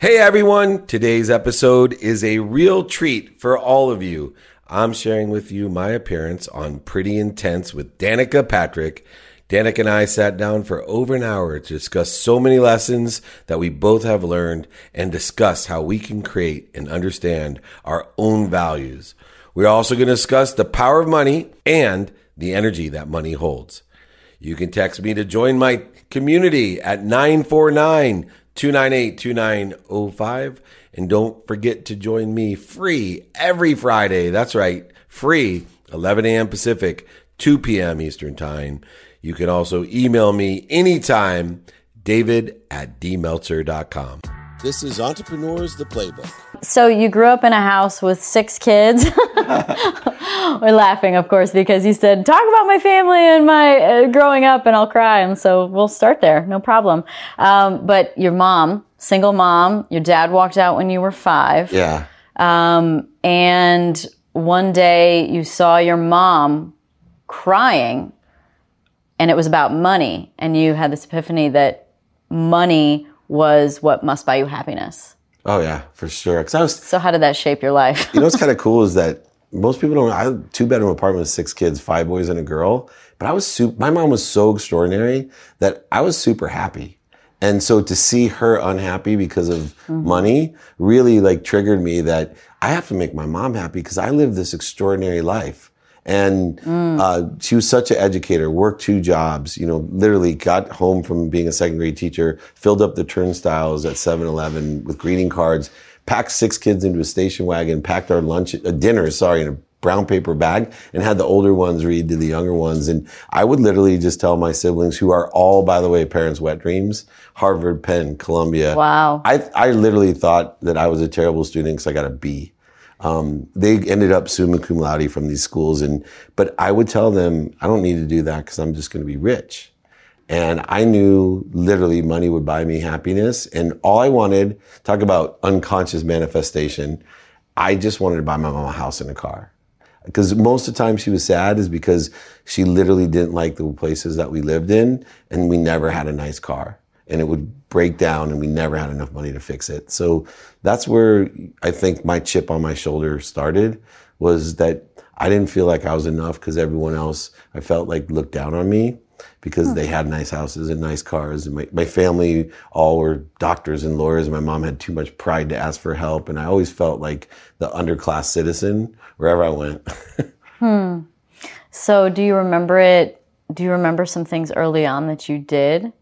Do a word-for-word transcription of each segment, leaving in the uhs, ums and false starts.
Hey everyone, today's episode is a real treat for all of you. I'm sharing with you my appearance on Pretty Intense with Danica Patrick. Danica and I sat down for over an hour to discuss so many lessons that we both have learned and discuss how we can create and understand our own values. We're also going to discuss the power of money and the energy that money holds. You can text me to join my community at nine four nine, two nine eight, two nine zero five. And don't forget to join me free every Friday. That's right, free, eleven a.m. Pacific, two p.m. Eastern Time. You can also email me anytime, david at d meltzer dot com. This is Entrepreneurs, the Playbook. So you grew up in a house with six kids. We're laughing, of course, because you said, talk about my family and my uh, growing up and I'll cry. And so we'll start there. No problem. Um, but your mom, single mom, your dad walked out when you were five. Yeah. Um, and one day you saw your mom crying and it was about money. And you had this epiphany that money was what must buy you happiness. Oh, yeah, for sure. 'Cause I was, so how did that shape your life? You know what's kind of cool is that most people don't, I had a two-bedroom apartment with six kids, five boys and a girl. But I was super, my mom was so extraordinary that I was super happy. And so to see her unhappy because of mm-hmm. money really like triggered me that I have to make my mom happy because I live this extraordinary life. And mm. uh, she was such an educator, worked two jobs, you know, literally got home from being a second grade teacher, filled up the turnstiles at seven eleven with greeting cards, packed six kids into a station wagon, packed our lunch, uh, dinner, sorry, in a brown paper bag, and had the older ones read to the younger ones. And I would literally just tell my siblings, who are all, by the way, parents' wet dreams, Harvard, Penn, Columbia. Wow. I, I literally thought that I was a terrible student because I got a B. Um, they ended up summa cum laude from these schools. And, but I would tell them, I don't need to do that because I'm just going to be rich. And I knew literally money would buy me happiness. And all I wanted, talk about unconscious manifestation, I just wanted to buy my mom a house and a car. Because most of the time she was sad is because she literally didn't like the places that we lived in and we never had a nice car. And it would break down and we never had enough money to fix it. So that's where I think my chip on my shoulder started, was that I didn't feel like I was enough because everyone else, I felt like, looked down on me because hmm. they had nice houses and nice cars. And my, my family all were doctors and lawyers. And my mom had too much pride to ask for help. And I always felt like the underclass citizen wherever I went. hmm. So do you remember it? Do you remember some things early on that you did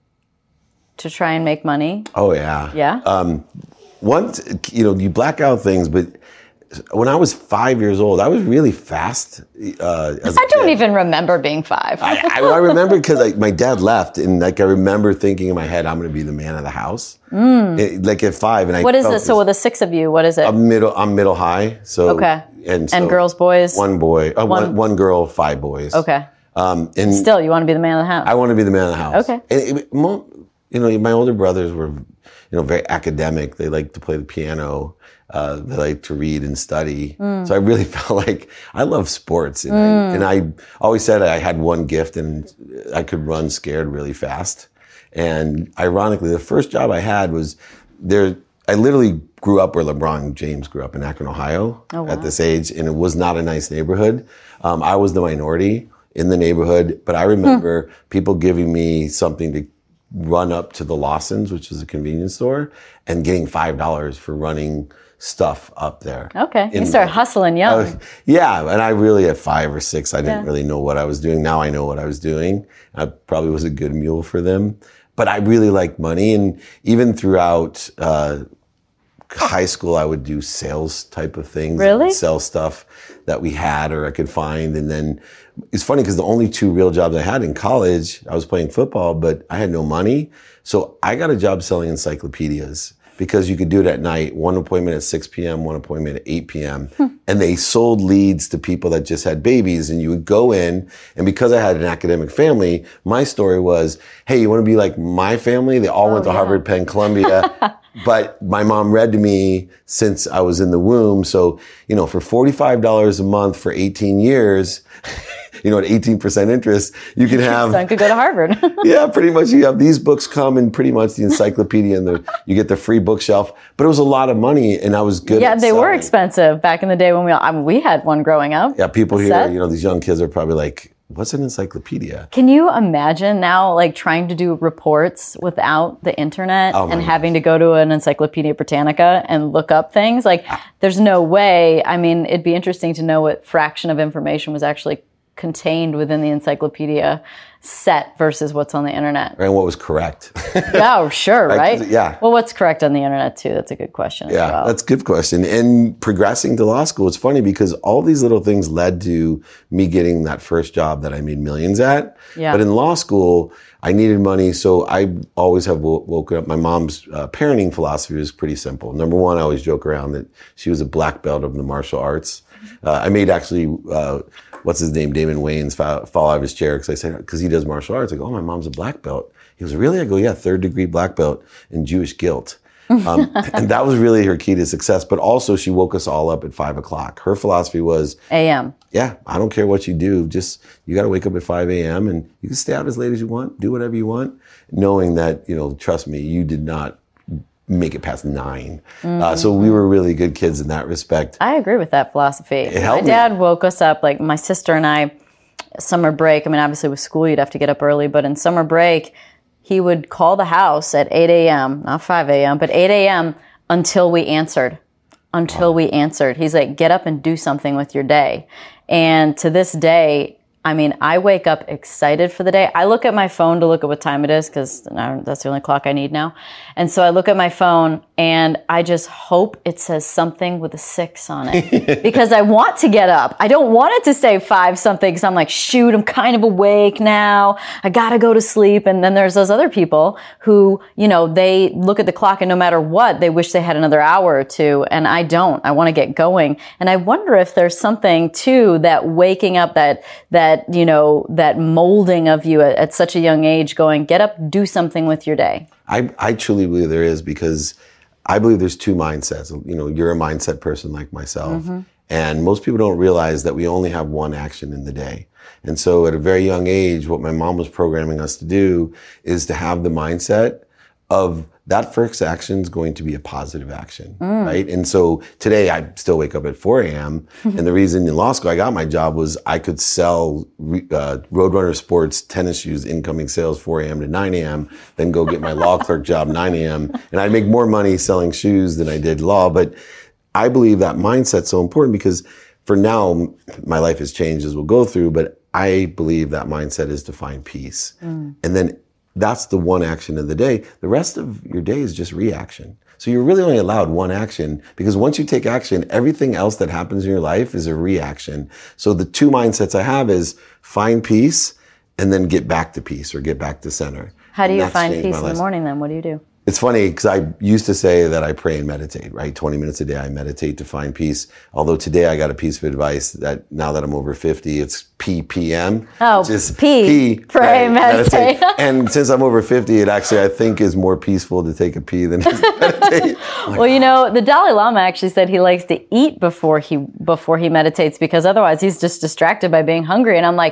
to try and make money? Oh, yeah. Yeah? Um, once, you know, you black out things, but when I was five years old, I was really fast. Uh, as I a don't kid. even remember being five. I, I, I remember because like, my dad left, and like I remember thinking in my head, I'm going to be the man of the house. Mm. It, like at five, and I. What is this? So with the six of you, what is it? I'm middle. I'm middle high. So okay. And, so and girls, boys. One boy. Uh, one, one, one girl. Five boys. Okay. Um, and still, you want to be the man of the house. I want to be the man of the house. Okay. And it, mo- you know, my older brothers were, you know, very academic. They liked to play the piano. Uh, they liked to read and study. Mm. So I really felt like I love sports. And, mm. I, and I always said I had one gift and I could run scared really fast. And ironically, the first job I had was there. I literally grew up where LeBron James grew up in Akron, Ohio oh, wow. at this age. And it was not a nice neighborhood. Um, I was the minority in the neighborhood. But I remember hmm. people giving me something to run up to the Lawson's, which is a convenience store, and getting five dollars for running stuff up there. Okay. You started hustling young. Uh, yeah. And I really, at five or six, I didn't yeah. really know what I was doing. Now I know what I was doing. I probably was a good mule for them. But I really liked money. And even throughout uh, high school, I would do sales type of things. Really? Sell stuff that we had or I could find. And then it's funny because the only two real jobs I had in college, I was playing football, but I had no money. So I got a job selling encyclopedias because you could do it at night, one appointment at six p.m., one appointment at eight p.m. Hmm. And they sold leads to people that just had babies, and you would go in, and because I had an academic family, my story was, hey, you want to be like my family? They all oh, went to yeah. Harvard, Penn, Columbia. But my mom read to me since I was in the womb. So, you know, for forty-five dollars a month for eighteen years, you know, at eighteen percent interest, you can have... Son could go to Harvard. Yeah, pretty much. You have these books come and pretty much the encyclopedia and the, you get the free bookshelf. But it was a lot of money and I was good Yeah, at they selling. were expensive back in the day when we all, I mean, we had one growing up. Yeah, people here, set. you know, these young kids are probably like, what's an encyclopedia? Can you imagine now, like, trying to do reports without the internet Oh my and gosh. having to go to an Encyclopedia Britannica and look up things? Like, there's no way. I mean, it'd be interesting to know what fraction of information was actually contained within the encyclopedia set versus what's on the internet. And what was correct? Yeah, sure, right? Yeah. Well, what's correct on the internet too? That's a good question. Yeah, as well. that's a good question. And progressing to law school, it's funny because all these little things led to me getting that first job that I made millions at. Yeah. But in law school, I needed money. So I always have wo- woken up. My mom's uh, parenting philosophy was pretty simple. Number one, I always joke around that she was a black belt of the martial arts. Uh, I made actually, uh, what's his name, Damon Wayans, fall, fall out of his chair because I said, because he does martial arts. I go, oh, my mom's a black belt. He goes, really? I go, yeah, third degree black belt in Jewish guilt. Um, and that was really her key to success. But also she woke us all up at five o'clock. Her philosophy was, A M. yeah, I don't care what you do. Just, you got to wake up at five a.m. and you can stay out as late as you want, do whatever you want, knowing that, you know, trust me, you did not make it past nine. Mm-hmm. Uh, so we were really good kids in that respect. I agree with that philosophy. It helped my dad me. woke us up, like my sister and I, summer break. I mean, obviously with school, you'd have to get up early, but in summer break, he would call the house at eight a.m., not five a.m., but eight a.m. until we answered. Until wow. we answered. He's like, get up and do something with your day. And to this day, I mean, I wake up excited for the day. I look at my phone to look at what time it is because that's the only clock I need now. And so I look at my phone and I just hope it says something with a six on it because I want to get up. I don't want it to say five something because I'm like, shoot, I'm kind of awake now. I got to go to sleep. And then there's those other people who, you know, they look at the clock and no matter what, they wish they had another hour or two. And I don't. I want to get going. And I wonder if there's something too that waking up, that, that, That, you know, that molding of you at, at such a young age going, get up, do something with your day. I, I truly believe there is because I believe there's two mindsets. You know, you're a mindset person like myself. Mm-hmm. And most people don't realize that we only have one action in the day. And so at a very young age, what my mom was programming us to do is to have the mindset of that first action is going to be a positive action, mm. right? And so today I still wake up at four a.m. and the reason in law school I got my job was I could sell uh, Roadrunner Sports tennis shoes, incoming sales four a.m. to nine a.m., then go get my law clerk job nine a.m. And I'd make more money selling shoes than I did law. But I believe that mindset's so important because for now, my life has changed as we'll go through, but I believe that mindset is to find peace. Mm. And then that's the one action of the day. The rest of your day is just reaction. So you're really only allowed one action because once you take action, everything else that happens in your life is a reaction. So the two mindsets I have is find peace and then get back to peace or get back to center. How do you find peace in the morning then? What do you do? It's funny because I used to say that I pray and meditate, right? twenty minutes a day I meditate to find peace. Although today I got a piece of advice that now that I'm over fifty, it's P P M. Oh, just P, P, pray, pray meditate. meditate. And since I'm over fifty, it actually, I think, is more peaceful to take a P than to meditate. Well, you know, the Dalai Lama actually said he likes to eat before he before he meditates because otherwise he's just distracted by being hungry. And I'm like,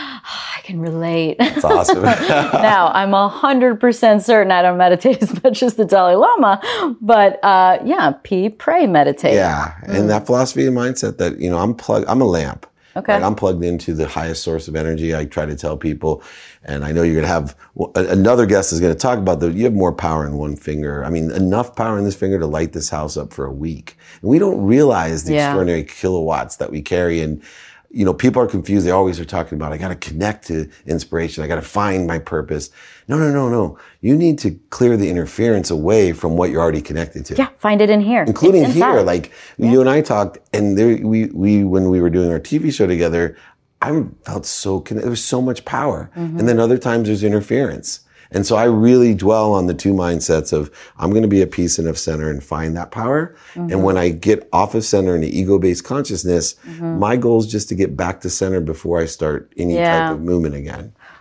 I can relate. That's awesome. Now, I'm one hundred percent certain I don't meditate as much as the Dalai Lama, but uh, yeah, P, pray, meditate. Yeah, and mm. that philosophy and mindset that, you know, I'm plugged, I'm a lamp. Okay. Right? I'm plugged into the highest source of energy. I try to tell people, and I know you're going to have, well, another guest is going to talk about that. You have more power in one finger. I mean, enough power in this finger to light this house up for a week. And we don't realize the yeah. extraordinary kilowatts that we carry. And you know, people are confused. They always are talking about, I got to connect to inspiration. I got to find my purpose. No, no, no, no. You need to clear the interference away from what you're already connected to. Yeah, find it in here. Including here. Like yeah. you and I talked, and there, we, we, when we were doing our T V show together, I felt so connected. There was so much power. Mm-hmm. And then other times there's interference. And so I really dwell on the two mindsets of I'm going to be at peace and of center and find that power. Mm-hmm. And when I get off of center in the ego-based consciousness, mm-hmm. my goal is just to get back to center before I start any yeah. type of movement again.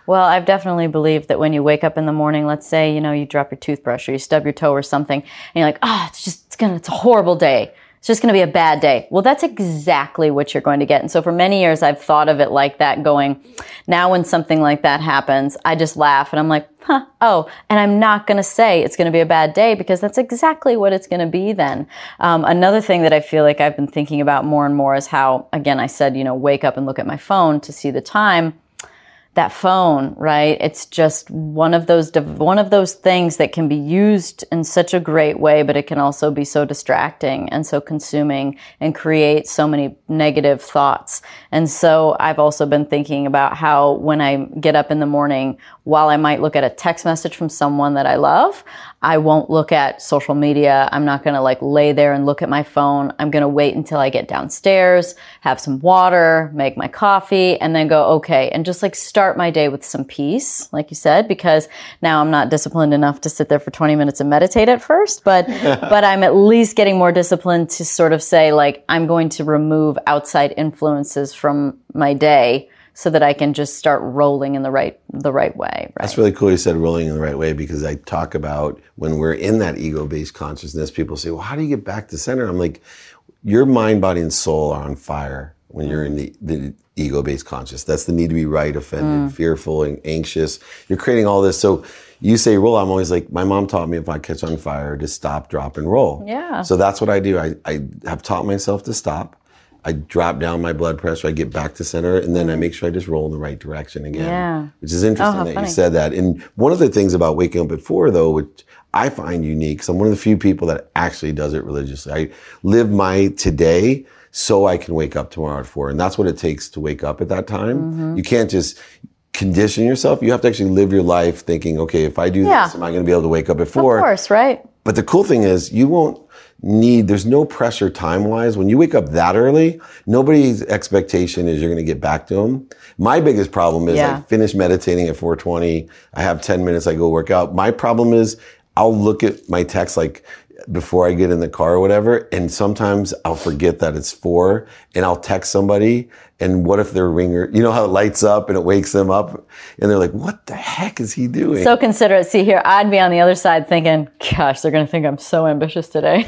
Well, I've definitely believed that when you wake up in the morning, let's say, you know, you drop your toothbrush or you stub your toe or something, and you're like, oh, it's just, it's gonna, it's a horrible day. It's just going to be a bad day. Well, that's exactly what you're going to get. And so for many years, I've thought of it like that, going, now when something like that happens, I just laugh and I'm like, huh, oh, and I'm not going to say it's going to be a bad day because that's exactly what it's going to be then. Um, another thing that I feel like I've been thinking about more and more is how, again, I said, you know, wake up and look at my phone to see the time. That phone, right? It's just one of those one of those things that can be used in such a great way, but it can also be so distracting and so consuming and create so many negative thoughts. And so I've also been thinking about how when I get up in the morning, while I might look at a text message from someone that I love, I won't look at social media. I'm not going to like lay there and look at my phone. I'm going to wait until I get downstairs, have some water, make my coffee, and then go, okay, and just like start my day with some peace, like you said, because now I'm not disciplined enough to sit there for twenty minutes and meditate at first, but, but I'm at least getting more disciplined to sort of say like, I'm going to remove outside influences from my day so that I can just start rolling in the right the right way. Right? That's really cool you said rolling in the right way, because I talk about when we're in that ego-based consciousness, people say, well, how do you get back to center? I'm like, your mind, body, and soul are on fire when you're in the, the ego-based conscious. That's the need to be right, offended, mm. fearful, and anxious. You're creating all this. So you say roll, I'm always like, my mom taught me if I catch on fire, to stop, drop, and roll. Yeah. So that's what I do. I, I have taught myself to stop. I drop down my blood pressure, I get back to center, and then I make sure I just roll in the right direction again. Yeah. Which is interesting oh, that funny. you said that. And one of the things about waking up at four, though, which I find unique, because I'm one of the few people that actually does it religiously. I live my today so I can wake up tomorrow at four. And that's what it takes to wake up at that time. Mm-hmm. You can't just condition yourself. You have to actually live your life thinking, okay, if I do yeah. this, am I going to be able to wake up at four? Of course, right. But the cool thing is you won't need, there's no pressure time-wise. When you wake up that early, nobody's expectation is you're going to get back to them. My biggest problem is yeah. I finish meditating at four twenty. I have ten minutes, I go work out. My problem is I'll look at my text like before I get in the car or whatever, and sometimes I'll forget that it's four, and I'll text somebody, and what if their ringer, you know how it lights up and it wakes them up, and they're like, what the heck is he doing? So considerate. See here, I'd be on the other side thinking, gosh, they're going to think I'm so ambitious today.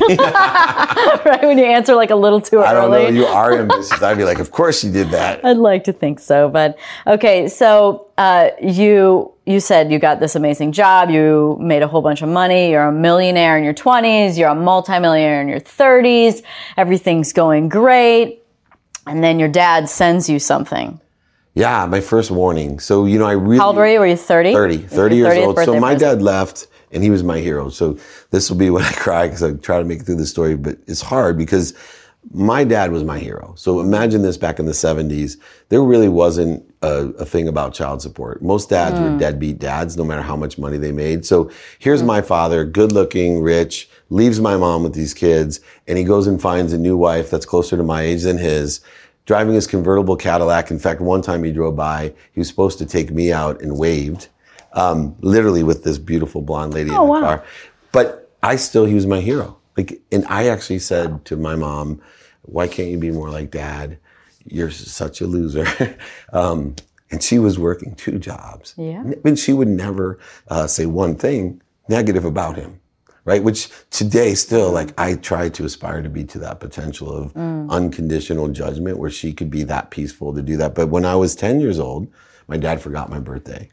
Right? When you answer like a little too early. I don't know, you are ambitious. I'd be like, of course you did that. I'd like to think so, but okay, so uh, you... You said you got this amazing job, you made a whole bunch of money, you're a millionaire in your twenties, you're a multimillionaire in your thirties, everything's going great, and then your dad sends you something. Yeah, my first warning. So, you know, I really... How old were you? Were you thirty? thirty. thirty years old. So my dad left, and he was my hero. So this will be when I cry, because I try to make it through the story, but it's hard because my dad was my hero. So imagine this back in the seventies. There really wasn't a, a thing about child support. Most dads mm. were deadbeat dads, no matter how much money they made. So here's mm. my father, good looking, rich, leaves my mom with these kids, and he goes and finds a new wife that's closer to my age than his, driving his convertible Cadillac. In fact, one time he drove by, he was supposed to take me out and waved, um, literally with this beautiful blonde lady oh, in the wow. car. But I still, he was my hero. Like, and I actually said to my mom, why can't you be more like dad? You're such a loser. um, and she was working two jobs. Yeah. And she would never uh, say one thing negative about him, right? Which today still, like, I try to aspire to be to that potential of mm. unconditional judgment where she could be that peaceful to do that. But when I was ten years old, my dad forgot my birthday.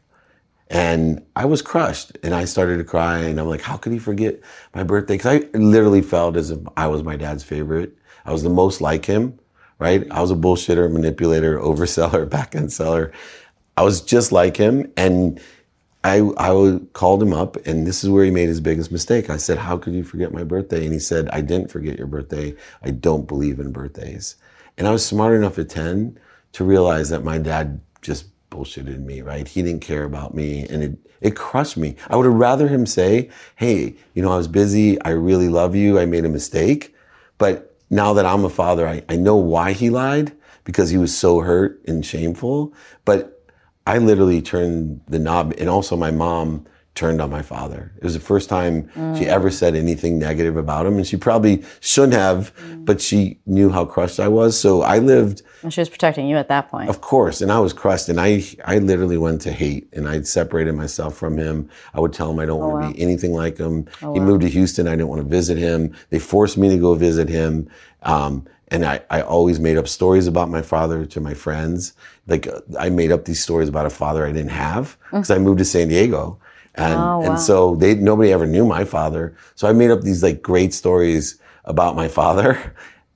And I was crushed, and I started to cry, and I'm like, how could he forget my birthday? Because I literally felt as if I was my dad's favorite. I was the most like him, right? I was a bullshitter, manipulator, overseller, back-end seller. I was just like him, and I, I called him up, and this is where he made his biggest mistake. I said, how could you forget my birthday? And he said, I didn't forget your birthday. I don't believe in birthdays. And I was smart enough at ten to realize that my dad just bullshitted me, right? He didn't care about me, and it, it crushed me. I would have rather him say, hey, you know, I was busy. I really love you. I made a mistake. But now that I'm a father, I, I know why he lied, because he was so hurt and shameful. But I literally turned the knob, and also my mom turned on my father. It was the first time mm. she ever said anything negative about him. And she probably shouldn't have, mm. but she knew how crushed I was. So I lived. And she was protecting you at that point. Of course. And I was crushed. And I, I literally went to hate, and I separated myself from him. I would tell him I don't oh, want to wow. be anything like him. Oh, he wow. moved to Houston. I didn't want to visit him. They forced me to go visit him. Um, and I, I always made up stories about my father to my friends. Like uh, I made up these stories about a father I didn't have because mm. I moved to San Diego. And, oh, wow. and so they, nobody ever knew my father. So I made up these like great stories about my father.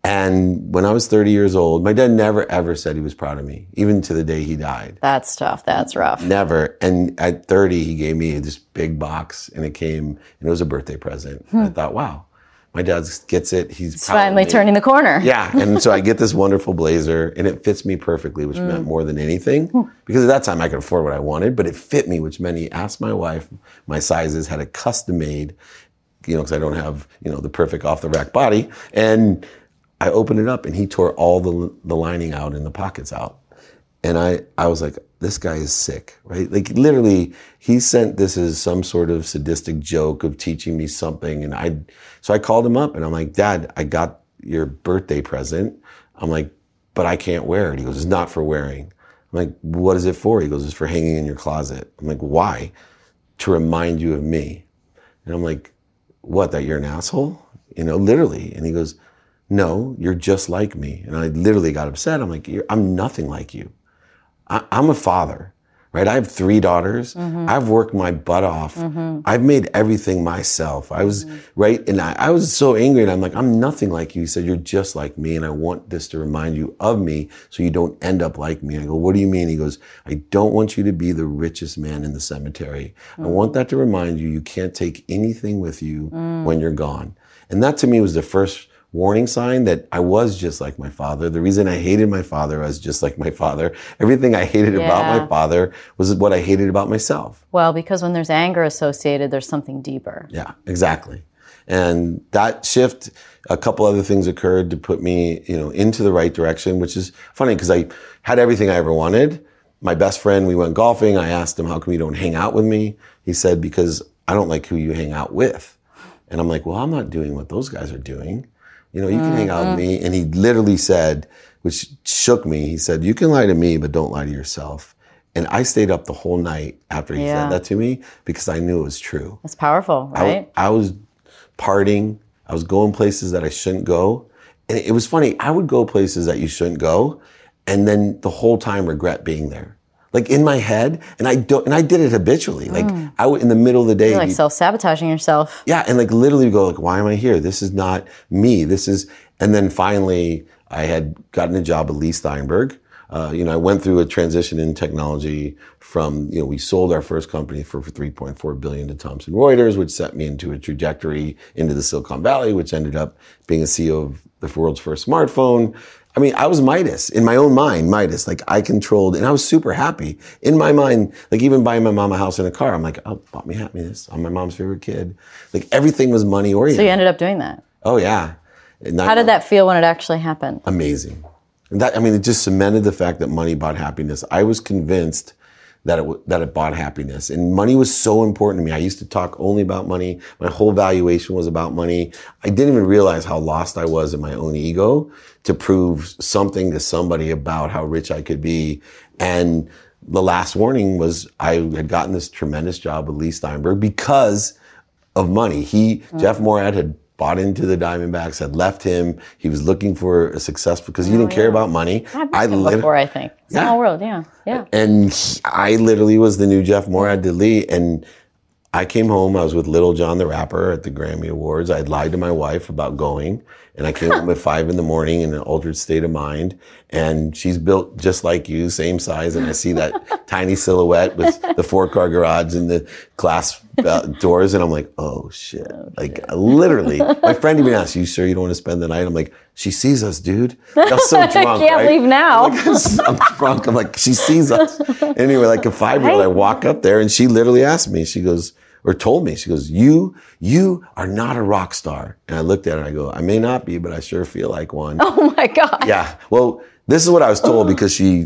And when I was thirty years old, my dad never ever said he was proud of me, even to the day he died. That's tough. That's rough. Never. And at thirty, he gave me this big box, and it came, and it was a birthday present. Hmm. And I thought, wow, my dad gets it. He's, He's finally turning the corner. Yeah. And so I get this wonderful blazer, and it fits me perfectly, which mm. meant more than anything. Hmm. Because at that time I could afford what I wanted, but it fit me, which meant he asked my wife my sizes, had it custom made, you know, because I don't have, you know, the perfect off the rack body. And I opened it up, and he tore all the the lining out and the pockets out. And I, I was like, this guy is sick, right? Like literally, he sent this as some sort of sadistic joke of teaching me something. And I, so I called him up, and I'm like, Dad, I got your birthday present. I'm like, but I can't wear it. He goes, it's not for wearing. I'm like, what is it for? He goes, it's for hanging in your closet. I'm like, why? To remind you of me. And I'm like, what, that you're an asshole? You know, literally. And he goes, no, you're just like me. And I literally got upset. I'm like, you're, I'm nothing like you. I, I'm a father, right? I have three daughters. Mm-hmm. I've worked my butt off. Mm-hmm. I've made everything myself. I was, mm-hmm. right? And I, I was so angry. And I'm like, I'm nothing like you. He said, you're just like me. And I want this to remind you of me so you don't end up like me. I go, what do you mean? He goes, I don't want you to be the richest man in the cemetery. Mm-hmm. I want that to remind you, you can't take anything with you mm. when you're gone. And that to me was the first warning sign that I was just like my father. The reason I hated my father was just like my father. Everything I hated yeah. about my father was what I hated about myself. Well, because when there's anger associated, there's something deeper. Yeah, exactly. And that shift, a couple other things occurred to put me, you know, into the right direction, which is funny because I had everything I ever wanted. My best friend, we went golfing. I asked him, how come you don't hang out with me? He said, because I don't like who you hang out with. And I'm like, well, I'm not doing what those guys are doing. You know, you can mm-hmm. hang out with me. And he literally said, which shook me, he said, you can lie to me, but don't lie to yourself. And I stayed up the whole night after he yeah. said that to me because I knew it was true. It's powerful, right? I, I was partying. I was going places that I shouldn't go. And it was funny. I would go places that you shouldn't go and then the whole time regret being there. Like in my head, and I don't, and I did it habitually. Like mm. I would, in the middle of the day, you're like self-sabotaging yourself. Yeah, and like literally go like, why am I here? This is not me. This is, and then finally, I had gotten a job at Lee Steinberg. Uh, you know, I went through a transition in technology from, you know, we sold our first company for, for three point four billion dollars to Thomson Reuters, which set me into a trajectory into the Silicon Valley, which ended up being a C E O of the world's first smartphone. I mean, I was Midas in my own mind, Midas. Like I controlled, and I was super happy in my mind. Like even buying my mom a house and a car, I'm like, oh, bought me happiness. I'm my mom's favorite kid. Like everything was money oriented. So you ended up doing that. Oh yeah. Not, How did that feel when it actually happened? Amazing. And that, I mean, it just cemented the fact that money bought happiness. I was convinced that it that it bought happiness, and money was so important to me. I used to talk only about money. My whole valuation was about money. I didn't even realize how lost I was in my own ego to prove something to somebody about how rich I could be. And the last warning was I had gotten this tremendous job with Lee Steinberg because of money. He, mm-hmm. Jeff Morad had bought into the Diamondbacks, had left him. He was looking for a successful, because he oh, didn't yeah. care about money. I've met him lit- before, I think. Small yeah. world, yeah. yeah. And he, I literally was the new Jeff Morad to Lee. And I came home, I was with Little John the Rapper at the Grammy Awards. I had lied to my wife about going. And I came home at five in the morning in an altered state of mind. And she's built just like you, same size. And I see that tiny silhouette with the four car garage and the glass uh, doors. And I'm like, oh shit. Oh, like shit. Literally, my friend even asked, you sure you don't want to spend the night? I'm like, she sees us, dude. I was so drunk, I can't right? leave now. I'm, like, I'm drunk. I'm like, she sees us. Anyway, like a five-year-old, I walk up there and she literally asked me, she goes, or told me, she goes, you, you are not a rock star. And I looked at her and I go, I may not be, but I sure feel like one. Oh my God. Yeah. Well, this is what I was told because she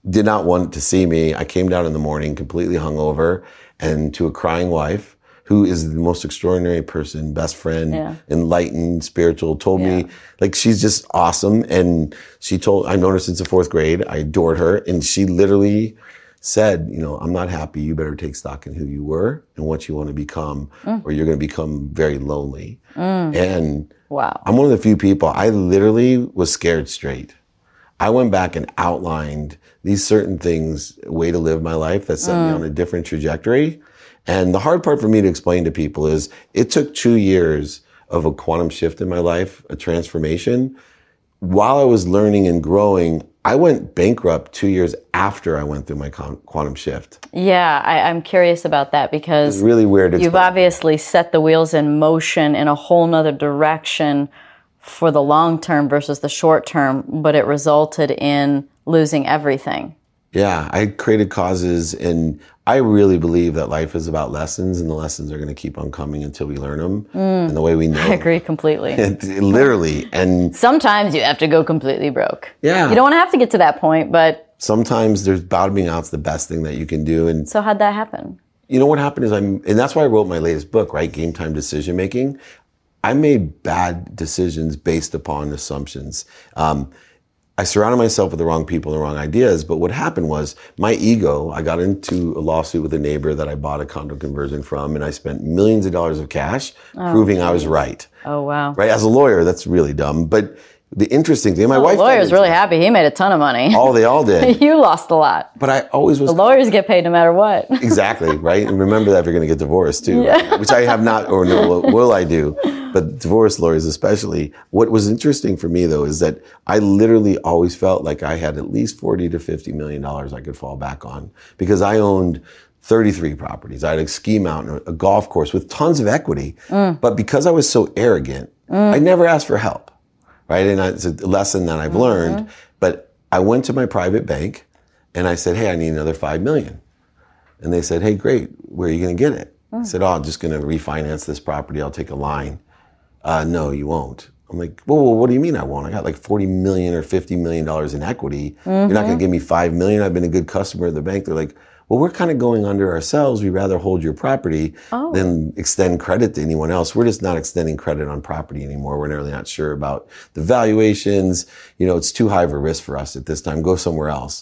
did not want to see me. I came down in the morning completely hungover and to a crying wife who is the most extraordinary person, best friend, yeah. enlightened, spiritual, told yeah. me, like, she's just awesome. And she told, I've known her since the fourth grade. I adored her. And she literally said, you know, I'm not happy. You better take stock in who you were and what you want to become, mm. or you're going to become very lonely. Mm. And wow. I'm one of the few people, I literally was scared straight. I went back and outlined these certain things, a way to live my life that set mm. me on a different trajectory. And the hard part for me to explain to people is it took two years of a quantum shift in my life, a transformation. While I was learning and growing, I went bankrupt two years after I went through my quantum shift. Yeah, I, I'm curious about that because it's really weird. You've obviously set the wheels in motion in a whole nother direction for the long term versus the short term, but it resulted in losing everything. Yeah, I created causes, and I really believe that life is about lessons, and the lessons are going to keep on coming until we learn them mm, and the way we know. I agree completely. And, literally. And sometimes you have to go completely broke. Yeah. You don't want to have to get to that point, but sometimes there's bottoming out's the best thing that you can do. And so how'd that happen? You know what happened is I'm, and that's why I wrote my latest book, right? Game Time Decision Making. I made bad decisions based upon assumptions. Um, I surrounded myself with the wrong people and the wrong ideas, but what happened was my ego, I got into a lawsuit with a neighbor that I bought a condo conversion from, and I spent millions of dollars of cash oh, proving geez. I was right. Oh, wow. Right? As a lawyer, that's really dumb. But the interesting thing, my well, wife... The lawyer's really happy. He made a ton of money. Oh, they all did. You lost a lot. But I always was... The lawyers get paid no matter what. Exactly, right? And remember that if you're going to get divorced, too. Yeah. Right? Which I have not, or no, will I do. But divorce lawyers especially. What was interesting for me, though, is that I literally always felt like I had at least forty to fifty million dollars I could fall back on. Because I owned thirty-three properties. I had a ski mountain, a golf course with tons of equity. Mm. But because I was so arrogant, mm. I never asked for help. Right? And it's a lesson that I've mm-hmm. learned. But I went to my private bank and I said, hey, I need another five million dollars. And they said, hey, great. Where are you going to get it? Mm. I said, oh, I'm just going to refinance this property. I'll take a line. Uh, no, you won't. I'm like, well, well, what do you mean I won't? I got like forty million or fifty million dollars in equity. Mm-hmm. You're not going to give me five million. I've been a good customer of the bank. They're like, well, we're kind of going under ourselves. We'd rather hold your property oh. than extend credit to anyone else. We're just not extending credit on property anymore. We're really not sure about the valuations. You know, it's too high of a risk for us at this time. Go somewhere else.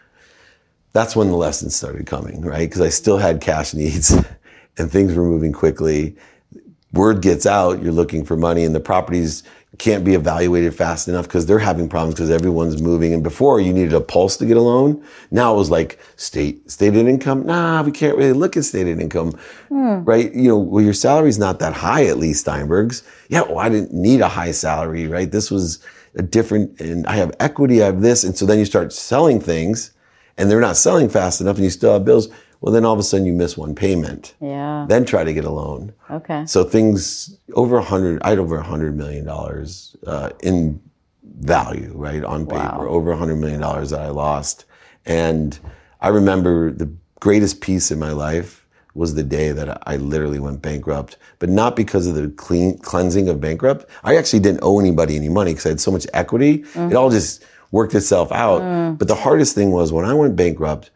That's when the lessons started coming, right? Because I still had cash needs and things were moving quickly. Word gets out, you're looking for money, and the properties can't be evaluated fast enough because they're having problems because everyone's moving. And before, you needed a pulse to get a loan. Now it was like state stated income. Nah, we can't really look at stated income, mm. right? You know, well, your salary's not that high at Lee Steinberg's. Yeah, well, I didn't need a high salary, right? This was a different, and I have equity, I have this. And so then you start selling things, and they're not selling fast enough, and you still have bills. Well, then all of a sudden you miss one payment. Yeah. Then try to get a loan. Okay. So things over a hundred, I had over a hundred million dollars uh, in value, right, on paper. Wow. Over a hundred million dollars that I lost. And I remember the greatest peace in my life was the day that I literally went bankrupt, but not because of the clean cleansing of bankrupt. I actually didn't owe anybody any money because I had so much equity. Mm-hmm. It all just worked itself out. Mm. But the hardest thing was when I went bankrupt,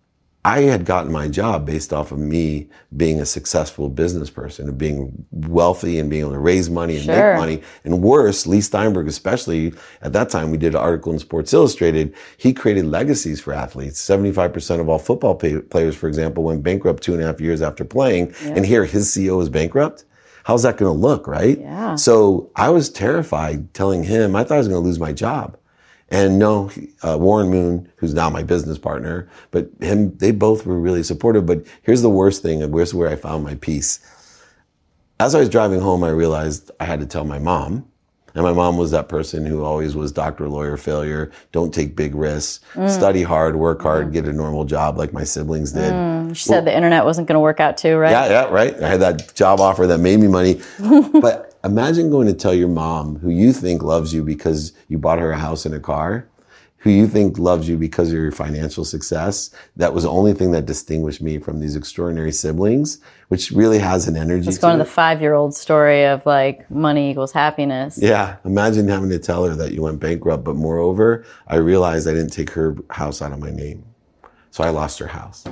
I had gotten my job based off of me being a successful business person and being wealthy and being able to raise money and sure. make money. And worse, Lee Steinberg, especially at that time, we did an article in Sports Illustrated. He created legacies for athletes. seventy-five percent of all football pay- players, for example, went bankrupt two and a half years after playing. Yeah. And here his C E O is bankrupt. How's that going to look, right? Yeah. So I was terrified telling him, I thought I was going to lose my job. And no, uh, Warren Moon, who's now my business partner, but him, they both were really supportive. But here's the worst thing, and here's where I found my peace. As I was driving home, I realized I had to tell my mom. And my mom was that person who always was doctor, lawyer, failure, don't take big risks, mm. study hard, work hard, mm. get a normal job like my siblings did. Mm. She well, said the internet wasn't going to work out too, right? Yeah, yeah, right. I had that job offer that made me money. But imagine going to tell your mom, who you think loves you because you bought her a house and a car, who you think loves you because of your financial success. That was the only thing that distinguished me from these extraordinary siblings, which really has an energy. It's going to the five-year-old story of like money equals happiness. Yeah. Imagine having to tell her that you went bankrupt. But moreover, I realized I didn't take her house out of my name. So I lost her house.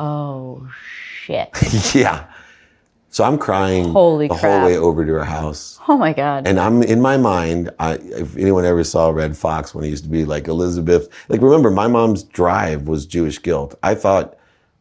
Oh, shit. Yeah. So I'm crying Holy the crap. whole way over to her house. Oh my God. And I'm in my mind, I, if anyone ever saw Red Fox when it used to be like Elizabeth, like remember my mom's drive was Jewish guilt. I thought.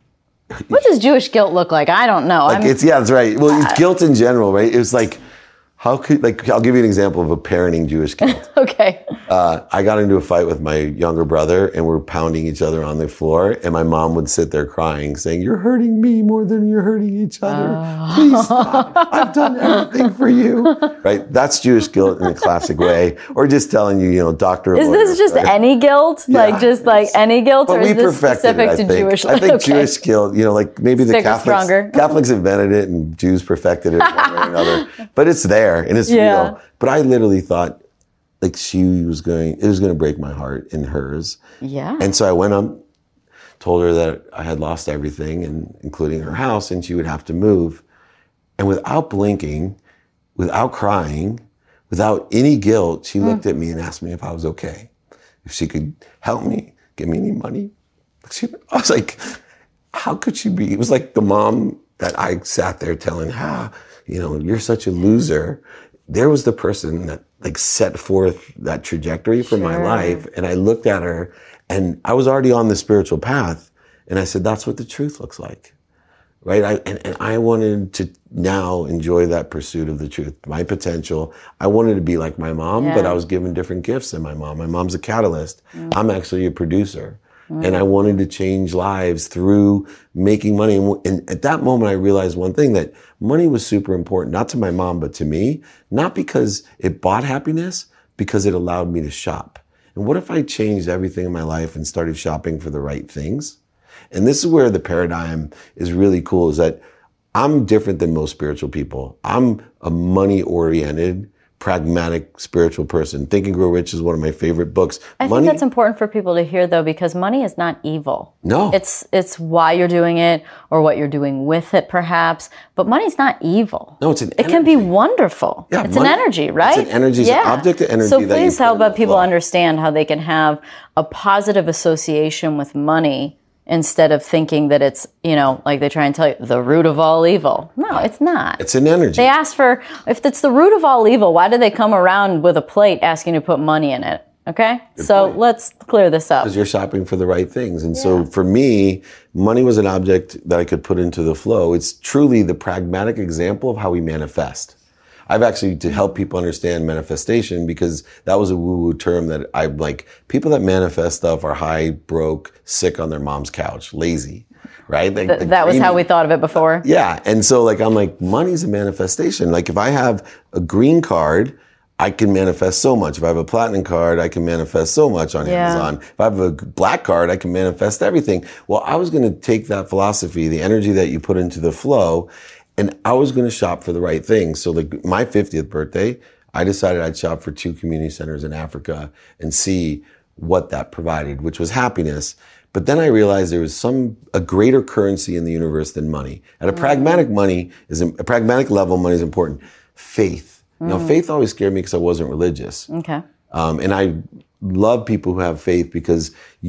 What does Jewish guilt look like? I don't know. Like I'm, it's, yeah, that's right. Well, it's guilt in general, right? It was like, how could, like, I'll give you an example of a parenting Jewish guilt. Okay. Uh, I got into a fight with my younger brother and we're pounding each other on the floor. And my mom would sit there crying, saying, "You're hurting me more than you're hurting each other. Oh. Please stop. I've done everything for you." Right? That's Jewish guilt in a classic way. Or just telling you, you know, doctor. Is lawyer, this just right? any guilt? Yeah, like just like any guilt, But or we is this perfected specific it, I to think. Jewish? I think Okay. Jewish guilt, you know, like maybe the Stick is Catholics, stronger. Catholics invented it and Jews perfected it one way or another. But it's there and it's Yeah. real. But I literally thought like she was going, it was going to break my heart and hers. Yeah. And so I went up, told her that I had lost everything, and including her house, and she would have to move. And without blinking, without crying, without any guilt, she looked at me and asked me if I was okay, if she could help me, give me any money. She, I was like, how could she be? It was like the mom that I sat there telling, ah, you know, you're such a loser. There was the person that like set forth that trajectory for my Sure. life. And I looked at her and I was already on the spiritual path. And I said, that's what the truth looks like. Right. I, and, and I wanted to now enjoy that pursuit of the truth, my potential. I wanted to be like my mom, Yeah. but I was given different gifts than my mom. My mom's a catalyst. Mm. I'm actually a producer. Mm. And I wanted to change lives through making money. And, and at that moment, I realized one thing, that money was super important, not to my mom, but to me, not because it bought happiness, because it allowed me to shop. And what if I changed everything in my life and started shopping for the right things? And this is where the paradigm is really cool, is that I'm different than most spiritual people. I'm a money-oriented, pragmatic, spiritual person. Think and Grow Rich is one of my favorite books. I money, think that's important for people to hear, though, because money is not evil. No. It's it's why you're doing it or what you're doing with it, perhaps. But money's not evil. No, it's an It can be energy. wonderful. Yeah, it's money- an energy, right? it's an energy, it's an object of energy So that you please put help in the out people flow. understand how they can have a positive association with money instead of thinking that it's, you know, like they try and tell you, the root of all evil. No, it's not. It's an energy. They ask for, if it's the root of all evil, why do they come around with a plate asking to put money in it? Okay? So point. let's clear this up. Because you're shopping for the right things. And so for me, money was an object that I could put into the flow. It's truly the pragmatic example of how we manifest. I've actually to help people understand manifestation, because that was a woo-woo term that I like. People that manifest stuff are high, broke, sick on their mom's couch, lazy, right? Like, Th- like that was how dreaming. we thought of it before. Yeah. And so like, I'm like, money's a manifestation. Like if I have a green card, I can manifest so much. If I have a platinum card, I can manifest so much on Yeah. Amazon. If I have a black card, I can manifest everything. Well, I was going to take that philosophy, the energy that you put into the flow, and I was going to shop for the right things. So like my fiftieth birthday, I decided I'd shop for two community centers in Africa and see what that provided, which was happiness. But then I realized there was some, a greater currency in the universe than money. At a Mm. pragmatic money is, a pragmatic level, money is important. Faith. Mm. Now, faith always scared me because I wasn't religious. Okay. Um, and I love people who have faith, because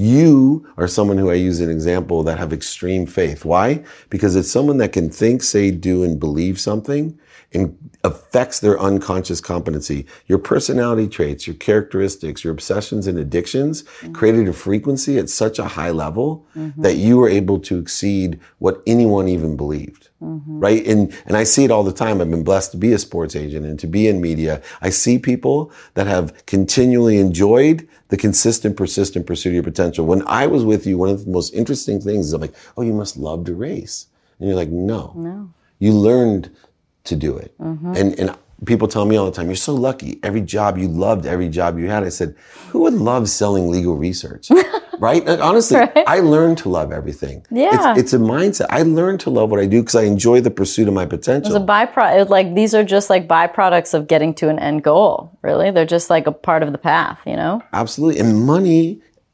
you are someone who I use an example that have extreme faith. Why? Because it's someone that can think, say, do, and believe something and affects their unconscious competency. Your personality traits, your characteristics, your obsessions and addictions mm-hmm. created a frequency at such a high level mm-hmm. that you were able to exceed what anyone even believed. Mm-hmm. Right? And, and I see it all the time. I've been blessed to be a sports agent and to be in media. I see people that have continually enjoyed the consistent, persistent pursuit of your potential. When I was with you, one of the most interesting things is I'm like, oh, you must love to race. And you're like, no, No. you learned to do it. Mm-hmm. And, and people tell me all the time, you're so lucky. Every job you loved, every job you had. I said, who would love selling legal research? Right? And honestly, Right. I learned to love everything. Yeah. It's, it's a mindset. I learned to love what I do because I enjoy the pursuit of my potential. It's a byproduct. Like these are just like byproducts of getting to an end goal. Really, they're just like a part of the path. You know. Absolutely. And money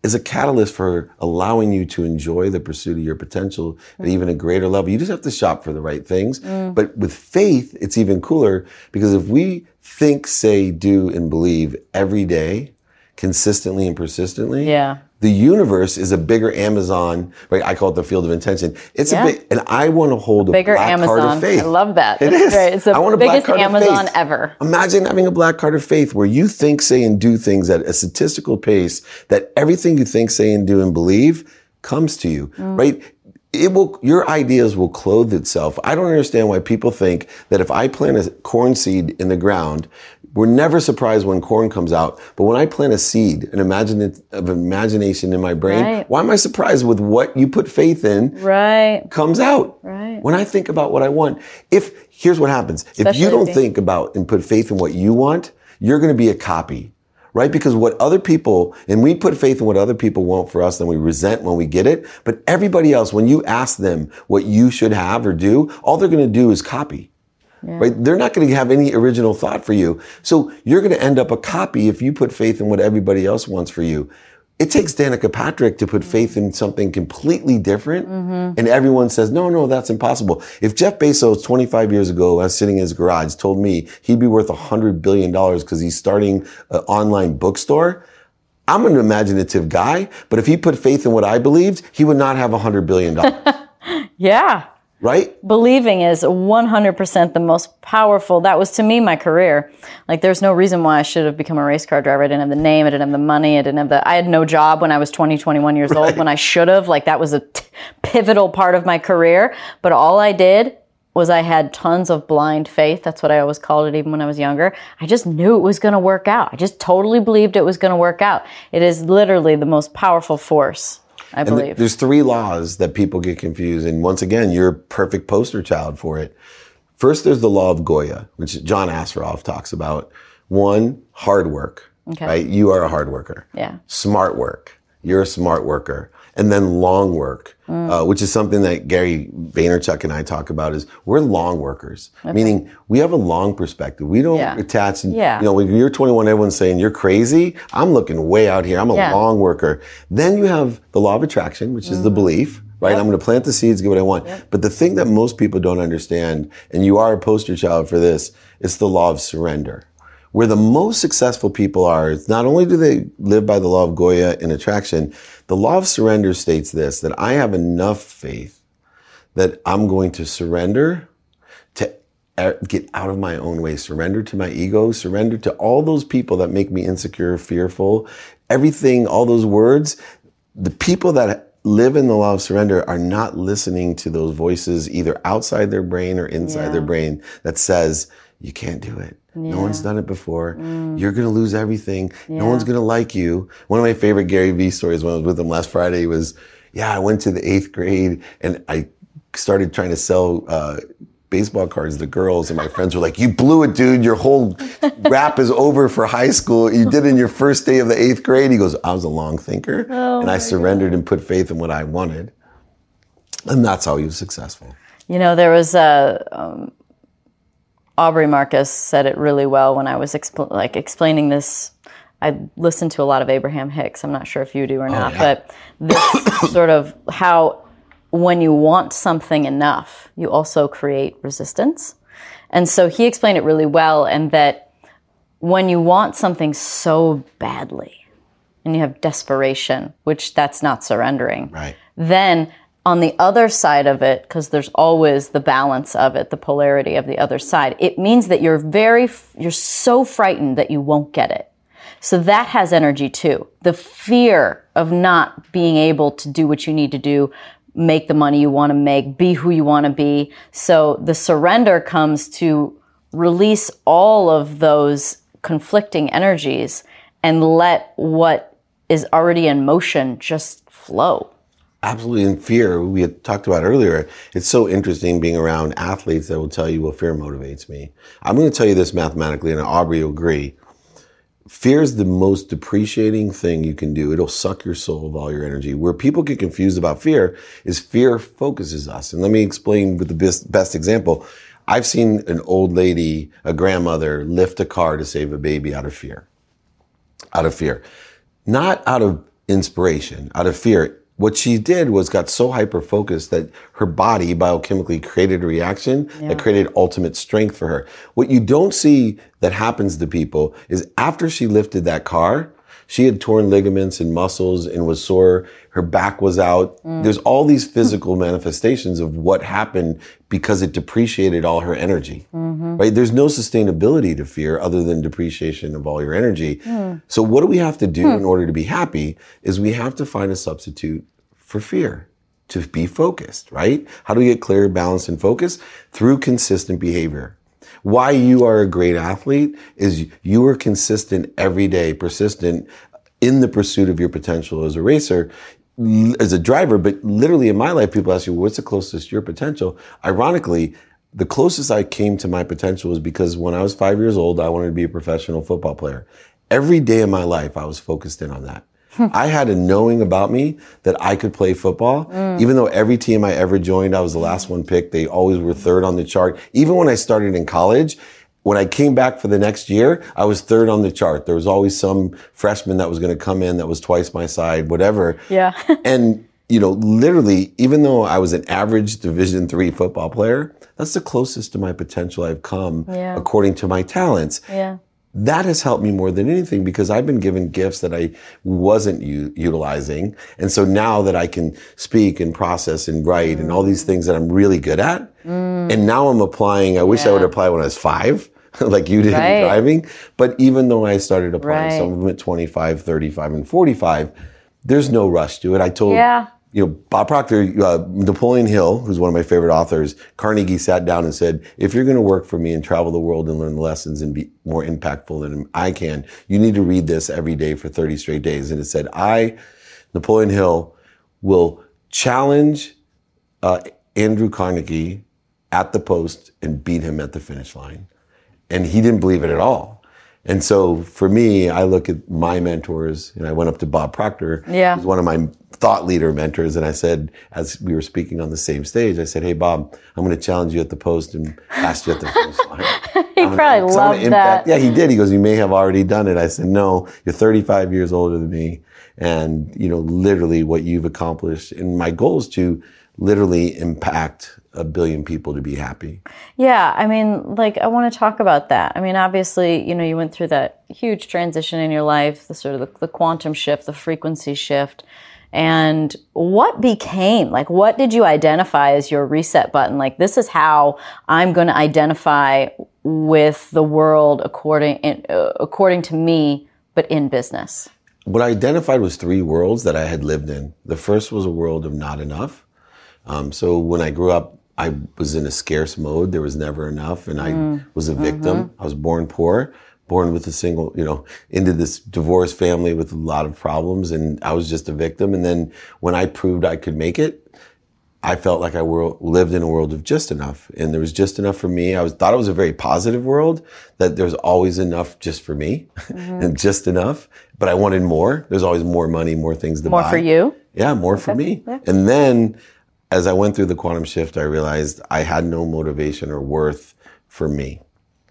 is a catalyst for allowing you to enjoy the pursuit of your potential at even a greater level. You just have to shop for the right things. Mm. But with faith, it's even cooler because if we think, say, do, and believe every day, consistently and persistently, yeah. the universe is a bigger Amazon, right? I call it the field of intention. It's yeah. a big, and I want to hold a, a bigger black Amazon. card of faith. I love that. It That's is. Great. It's the I want a biggest black card Amazon of faith. ever. Imagine having a black card of faith where you think, say, and do things at a statistical pace that everything you think, say, and do and believe comes to you, mm. right? It will, your ideas will clothe itself. I don't understand why people think that if I plant a corn seed in the ground, we're never surprised when corn comes out. But when I plant a seed, an imagine of imagination in my brain, right. why am I surprised with what you put faith in right. comes out? Right. When I think about what I want, if, here's what happens. Especially if you don't if think about and put faith in what you want, you're going to be a copy. Right? Because what other people, and we put faith in what other people want for us, then we resent when we get it. But everybody else, when you ask them what you should have or do, all they're going to do is copy. Yeah. Right? They're not going to have any original thought for you. So you're going to end up a copy if you put faith in what everybody else wants for you. It takes Danica Patrick to put faith in something completely different. Mm-hmm. And everyone says, no, no, that's impossible. If Jeff Bezos twenty-five years ago, I was sitting in his garage, told me he'd be worth one hundred billion dollars because he's starting an online bookstore, I'm an imaginative guy. But if he put faith in what I believed, he would not have one hundred billion dollars. Yeah. Right? Believing is one hundred percent the most powerful. That was, to me, my career. Like, there's no reason why I should have become a race car driver. I didn't have the name. I didn't have the money. I didn't have the, I had no job when I was twenty, twenty-one years right. old when I should have. Like, that was a t- pivotal part of my career. But all I did was I had tons of blind faith. That's what I always called it, even when I was younger. I just knew it was going to work out. I just totally believed it was going to work out. It is literally the most powerful force, I believe. And there's three laws that people get confused. And once again, you're a perfect poster child for it. First, there's the law of Goya, which John Assaraf talks about. One, hard work, okay. right? You are a hard worker. Yeah. Smart work. You're a smart worker. And then long work, mm. uh, which is something that Gary Vaynerchuk and I talk about is we're long workers, okay. meaning we have a long perspective. We don't yeah. attach, and, yeah. you know, when you're twenty-one, everyone's saying you're crazy. I'm looking way out here. I'm a yeah. long worker. Then you have the law of attraction, which mm. is the belief, right? Yep. I'm going to plant the seeds, get what I want. Yep. But the thing that most people don't understand, and you are a poster child for this, it's the law of surrender. Where the most successful people are, not only do they live by the law of Goya and attraction, the law of surrender states this, that I have enough faith that I'm going to surrender to get out of my own way, surrender to my ego, surrender to all those people that make me insecure, fearful, everything, all those words. The people that live in the law of surrender are not listening to those voices either outside their brain or inside yeah. their brain that says, you can't do it. Yeah. No one's done it before. Mm. You're going to lose everything. Yeah. No one's going to like you. One of my favorite Gary Vee stories when I was with him last Friday was, yeah, I went to the eighth grade and I started trying to sell uh, baseball cards to girls. And my friends were like, you blew it, dude. Your whole rap is over for high school. You did it in your first day of the eighth grade. He goes, I was a long thinker oh and I surrendered God. and put faith in what I wanted. And that's how he was successful. You know, there was a... Um, Aubrey Marcus said it really well when I was expl- like explaining this. I listened to a lot of Abraham Hicks. I'm not sure if you do or not, oh, yeah. but this sort of how when you want something enough, you also create resistance. And so he explained it really well, and that when you want something so badly and you have desperation, which that's not surrendering, right. then on the other side of it, because there's always the balance of it, the polarity of the other side, it means that you're very, you're so frightened that you won't get it. So that has energy too. The fear of not being able to do what you need to do, make the money you want to make, be who you want to be. So the surrender comes to release all of those conflicting energies and let what is already in motion just flow. Absolutely. In fear, we had talked about earlier, it's so interesting being around athletes that will tell you, well, fear motivates me. I'm going to tell you this mathematically, and Aubrey will agree. Fear is the most depreciating thing you can do. It'll suck your soul of all your energy. Where people get confused about fear is fear focuses us. And let me explain with the best, best example. I've seen an old lady, a grandmother, lift a car to save a baby out of fear. Out of fear. Not out of inspiration, out of fear. What she did was got so hyper-focused that her body biochemically created a reaction yeah. that created ultimate strength for her. What you don't see that happens to people is after she lifted that car, she had torn ligaments and muscles and was sore. Her back was out. Mm. There's all these physical manifestations of what happened because it depreciated all her energy, mm-hmm. right? There's no sustainability to fear other than depreciation of all your energy. Mm. So what do we have to do mm. in order to be happy is we have to find a substitute for fear, to be focused, right? How do we get clear, balanced, and focused? Through consistent behavior. Why you are a great athlete is you are consistent every day, persistent in the pursuit of your potential as a racer, as a driver. But literally in my life, people ask you, what's the closest to your potential? Ironically, the closest I came to my potential was because when I was five years old, I wanted to be a professional football player. Every day of my life, I was focused in on that. I had a knowing about me that I could play football. Mm. Even though every team I ever joined, I was the last one picked. They always were third on the chart. Even when I started in college, when I came back for the next year, I was third on the chart. There was always some freshman that was going to come in that was twice my side, whatever. Yeah. And, you know, literally, even though I was an average Division three football player, that's the closest to my potential I've come yeah. according to my talents. Yeah. That has helped me more than anything because I've been given gifts that I wasn't u- utilizing. And so now that I can speak and process and write mm. and all these things that I'm really good at, mm. and now I'm applying, I wish yeah. I would apply when I was five, like you did right. in driving. But even though I started applying, right. some of them at twenty-five, thirty-five, and forty-five, there's no rush to it. I told yeah. You know, Bob Proctor, uh, Napoleon Hill, who's one of my favorite authors, Carnegie sat down and said, if you're going to work for me and travel the world and learn lessons and be more impactful than I can, you need to read this every day for thirty straight days. And it said, I, Napoleon Hill, will challenge uh, Andrew Carnegie at the post and beat him at the finish line. And he didn't believe it at all. And so for me, I look at my mentors, and I went up to Bob Proctor, yeah. who's one of my thought leader mentors, and I said, as we were speaking on the same stage, I said, hey, Bob, I'm going to challenge you at the post and ask you at the finish line. He I'm probably gonna, loved impact. that. Yeah, he did. He goes, you may have already done it. I said, no, you're thirty-five years older than me. And, you know, literally what you've accomplished. And my goal is to literally impact a billion people to be happy. Yeah, I mean, like, I want to talk about that. I mean, obviously, you know, you went through that huge transition in your life, the sort of the, the quantum shift, the frequency shift. And what became, like, what did you identify as your reset button? Like, this is how I'm going to identify with the world according, uh, according to me, but in business. What I identified was three worlds that I had lived in. The first was a world of not enough. Um, so when I grew up, I was in a scarce mode. There was never enough. And I mm. was a victim. Mm-hmm. I was born poor, born with a single, you know, into this divorced family with a lot of problems. And I was just a victim. And then when I proved I could make it, I felt like I were, lived in a world of just enough. And there was just enough for me. I was, thought it was a very positive world, that there was always enough just for me mm-hmm. and just enough. But I wanted more. There's always more money, more things to more buy. More for you? Yeah, more okay. for me. Yeah. And then as I went through the quantum shift, I realized I had no motivation or worth for me.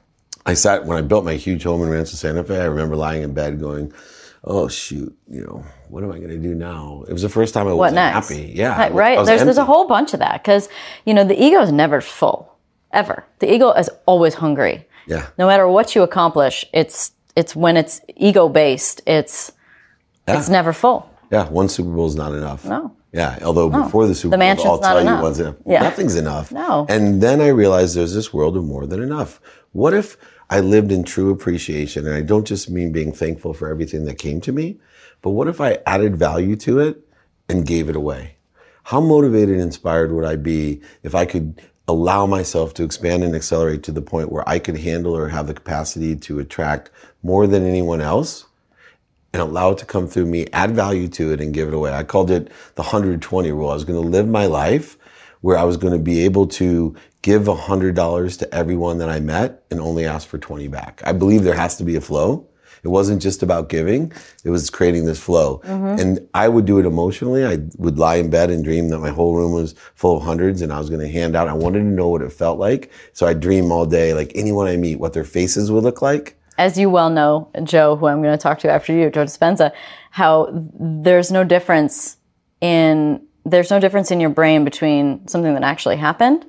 I sat, when I built my huge home in Rancho Santa Fe, I remember lying in bed going, oh, shoot, you know, what am I going to do now? It was the first time I wasn't happy. Yeah. Right. right. I was there's, empty. there's a whole bunch of that because, you know, the ego is never full, ever. The ego is always hungry. Yeah. No matter what you accomplish, it's it's when it's ego-based, it's yeah. it's never full. Yeah. One Super Bowl is not enough. No. Yeah, although no. before the Super the Bowl, I'll tell enough. you one's enough. Yeah. Nothing's enough. No. And then I realized there's this world of more than enough. What if I lived in true appreciation? And I don't just mean being thankful for everything that came to me, but what if I added value to it and gave it away? How motivated and inspired would I be if I could allow myself to expand and accelerate to the point where I could handle or have the capacity to attract more than anyone else and allow it to come through me, add value to it, and give it away? I called it the one hundred twenty rule. I was going to live my life where I was going to be able to give one hundred dollars to everyone that I met and only ask for twenty back. I believe there has to be a flow. It wasn't just about giving. It was creating this flow. Mm-hmm. And I would do it emotionally. I would lie in bed and dream that my whole room was full of hundreds and I was going to hand out. I wanted to know what it felt like. So I dream all day, like anyone I meet, what their faces would look like. as you well know, Joe, who I'm going to talk to after you, Joe Dispenza, how there's no difference in there's no difference in your brain between something that actually happened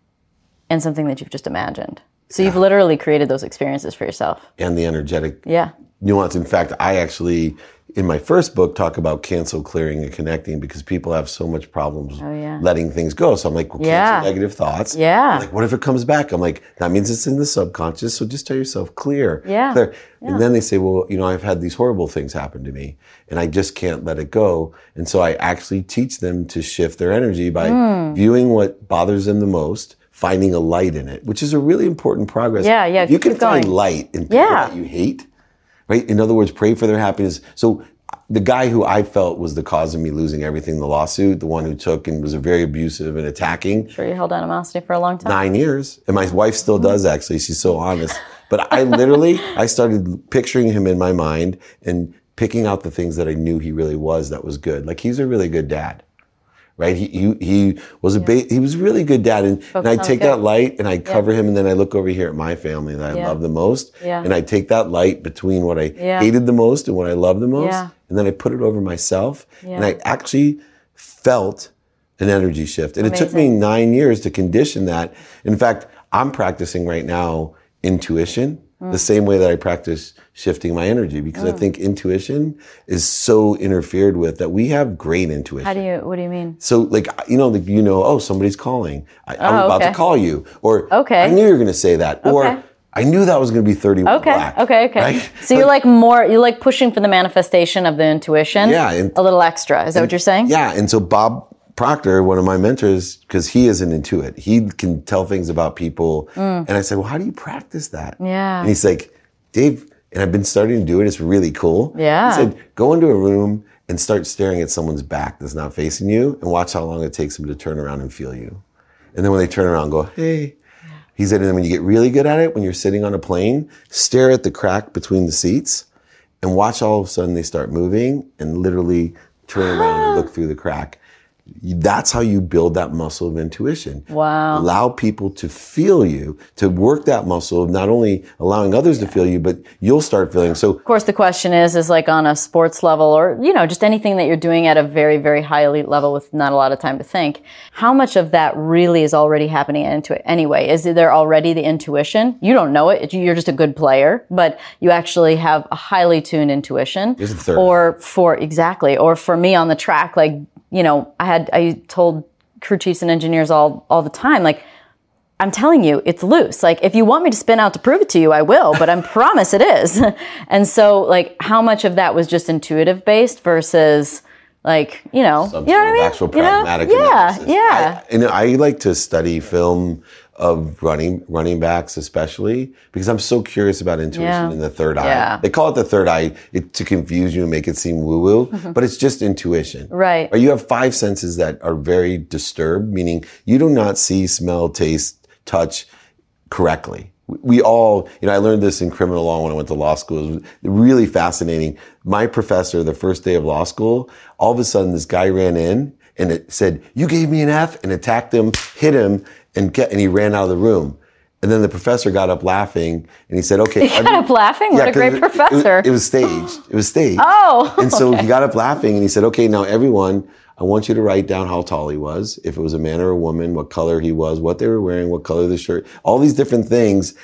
and something that you've just imagined. So yeah. You've literally created those experiences for yourself. And the energetic yeah. nuance. In fact, I actually, in my first book, talk about cancel, clearing, and connecting because people have so much problems oh, yeah. letting things go. So I'm like, well, yeah. cancel negative thoughts. Yeah. I'm like, what if it comes back? I'm like, that means it's in the subconscious. So just tell yourself clear. Yeah. Clear. Yeah. And then they say, well, you know, I've had these horrible things happen to me and I just can't let it go. And so I actually teach them to shift their energy by mm. viewing what bothers them the most, finding a light in it, which is a really important progress. Yeah, yeah. If you can going. find light in people yeah. that you hate, right? In other words, pray for their happiness. So the guy who I felt was the cause of me losing everything, the lawsuit, the one who took and was very abusive and attacking. Sure, you held animosity for a long time. Nine years. And my wife still does, actually. She's so honest. But I literally, I started picturing him in my mind and picking out the things that I knew he really was that was good. Like, he's a really good dad. Right? He he, he was a yeah. ba- he was a really good dad. And, and I take that light and I cover yeah. him, and then I look over here at my family that I yeah. love the most. Yeah. And I take that light between what I yeah. hated the most and what I love the most. Yeah. And then I put it over myself. Yeah. And I actually felt an energy shift. And Amazing. It took me nine years to condition that. In fact, I'm practicing right now intuition. The same way that I practice shifting my energy, because mm. I think intuition is so interfered with that we have great intuition. How do you, what do you mean? So like, you know, like, you know, oh, somebody's calling. I, oh, I'm about okay. to call you. Or okay. I knew you were going to say that. Okay. Or I knew that was going to be thirty-one okay. black. Okay, okay. Right? So you're like more, you're like pushing for the manifestation of the intuition. Yeah. And, a little extra. Is that and, what you're saying? Yeah. And so Bob Proctor, one of my mentors, because he is an intuit, he can tell things about people. Mm. And I said, well, how do you practice that? Yeah. And he's like, Dave, and I've been starting to do it. It's really cool. Yeah. He said, go into a room and start staring at someone's back that's not facing you and watch how long it takes them to turn around and feel you. And then when they turn around, go, hey. Yeah. He said, and then when you get really good at it, when you're sitting on a plane, stare at the crack between the seats and watch all of a sudden they start moving and literally turn around and look through the crack. That's how you build that muscle of intuition. Wow. Allow people to feel you, to work that muscle of not only allowing others yeah. to feel you, but you'll start feeling. So, of course, the question is, is like on a sports level or, you know, just anything that you're doing at a very, very high elite level with not a lot of time to think, how much of that really is already happening into it anyway? Is there already the intuition? You don't know it. You're just a good player, but you actually have a highly tuned intuition. Here's the third. Or for, exactly. Or for me on the track, like, you know, I had, I told crew chiefs and engineers all, all the time, like, I'm telling you, it's loose. Like, if you want me to spin out to prove it to you, I will, but I promise it is. And so, like, how much of that was just intuitive based versus, like, you know, Some you know what I mean? Actual you pragmatic know? Yeah, analysis. yeah. I, and I like to study film of running running backs, especially because I'm so curious about intuition Yeah. in the third eye. Yeah. They call it the third eye it, to confuse you and make it seem woo-woo, mm-hmm. but it's just intuition. Right. Or you have five senses that are very disturbed, meaning you do not see, smell, taste, touch correctly. We all, you know, I learned this in criminal law when I went to law school. It was really fascinating. My professor, the first day of law school, all of a sudden this guy ran in and it said, you gave me an F, and attacked him, hit him, and get, and he ran out of the room. And then the professor got up laughing and he said, okay. He got up laughing? What yeah, a great it, professor. It, it was staged. It was staged. Oh. And so okay. he got up laughing and he said, okay, now everyone, I want you to write down how tall he was, if it was a man or a woman, what color he was, what they were wearing, what color the shirt, all these different things.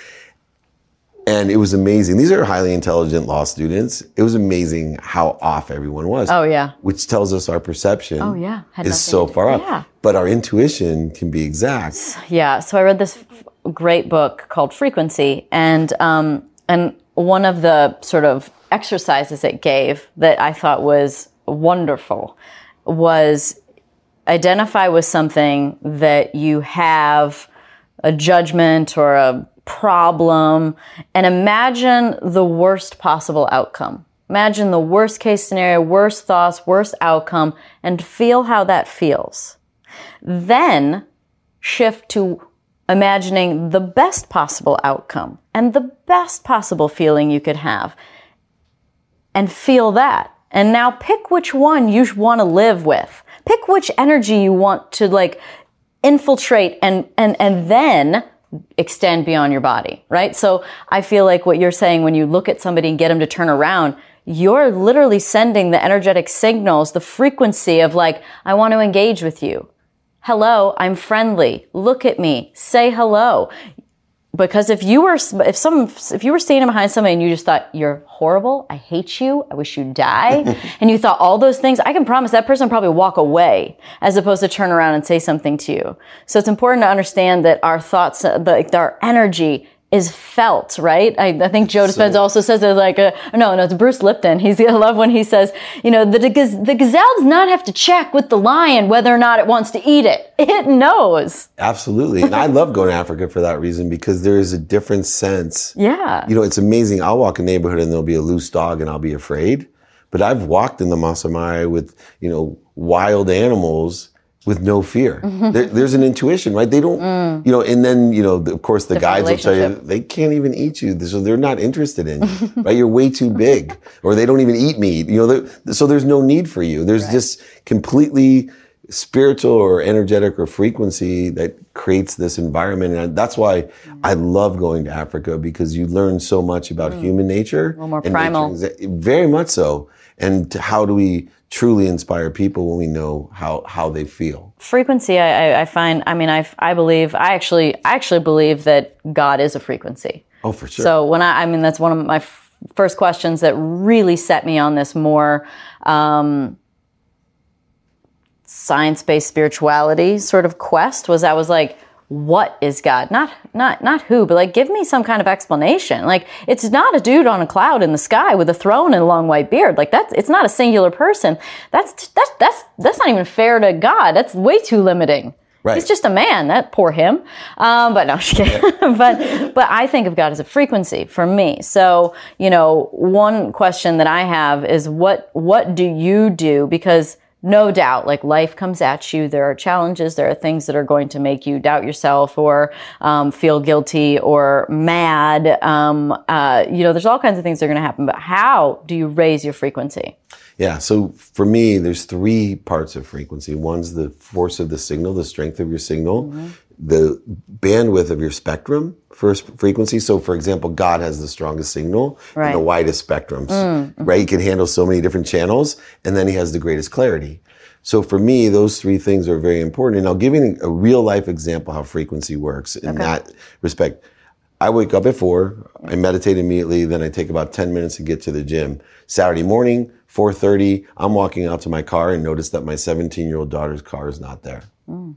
And it was amazing. These are highly intelligent law students. It was amazing how off everyone was. Oh, yeah. Which tells us our perception oh, yeah. is so far off. Yeah. But our intuition can be exact. Yeah. So I read this great book called Frequency. And, um, and one of the sort of exercises it gave that I thought was wonderful was identify with something that you have a judgment or a problem, and imagine the worst possible outcome. Imagine the worst case scenario, worst thoughts, worst outcome, and feel how that feels. Then shift to imagining the best possible outcome and the best possible feeling you could have, and feel that. And now pick which one you want to live with. Pick which energy you want to like infiltrate, and and and then extend beyond your body, right? So I feel like what you're saying when you look at somebody and get them to turn around, you're literally sending the energetic signals, the frequency of like, I want to engage with you. Hello, I'm friendly. Look at me. Say hello. Because if you were, if some, if you were standing behind somebody and you just thought, you're horrible, I hate you, I wish you'd die, and you thought all those things, I can promise that person would probably walk away as opposed to turn around and say something to you. So it's important to understand that our thoughts, the, our energy is felt, right? I, I think Joe Dispenza so, also says it like, a, no, no, it's Bruce Lipton. He's, I love when he says, you know, the, the gazelle does not have to check with the lion whether or not it wants to eat it. It knows. Absolutely. And I love going to Africa for that reason, because there is a different sense. Yeah. You know, it's amazing. I'll walk a neighborhood and there'll be a loose dog and I'll be afraid. But I've walked in the Masai Mara with, you know, wild animals with no fear. Mm-hmm. There, there's an intuition, right? They don't, mm. you know, and then, you know, the, of course, the Different guides will tell you, they can't even eat you. So they're not interested in you, right? You're way too big, or they don't even eat meat, you know, so there's no need for you. There's right. just completely spiritual or energetic or frequency that creates this environment. And that's why mm. I love going to Africa, because you learn so much about mm. human nature. A little more primal. Very much so. And how do we truly inspire people when we know how, how they feel? Frequency, I, I find, I mean, I, I believe, I actually, I actually believe that God is a frequency. Oh, for sure. So when I, I mean, that's one of my f- first questions that really set me on this more, um, science-based spirituality sort of quest was I was like, what is God? Not, not, not who, but like, give me some kind of explanation. Like, it's not a dude on a cloud in the sky with a throne and a long white beard. Like, that's, it's not a singular person. That's, that's, that's, that's not even fair to God. That's way too limiting. Right. He's just a man. That poor him. Um, but no, I'm just kidding. Yeah. but, but I think of God as a frequency for me. So, you know, one question that I have is what, what do you do? Because no doubt, like life comes at you. There are challenges. There are things that are going to make you doubt yourself or um, feel guilty or mad. Um, uh, you know, there's all kinds of things that are going to happen. But how do you raise your frequency? Yeah. So for me, there's three parts of frequency. One's the force of the signal, the strength of your signal, mm-hmm. the bandwidth of your spectrum for frequency. So for example, God has the strongest signal right. and the widest spectrums, mm-hmm. right? He can handle so many different channels, and then he has the greatest clarity. So for me, those three things are very important. And I'll give you a real life example how frequency works in okay. that respect. I wake up at four, I meditate immediately, then I take about ten minutes to get to the gym. Saturday morning, four thirty, I'm walking out to my car and notice that my seventeen-year-old daughter's car is not there. Mm.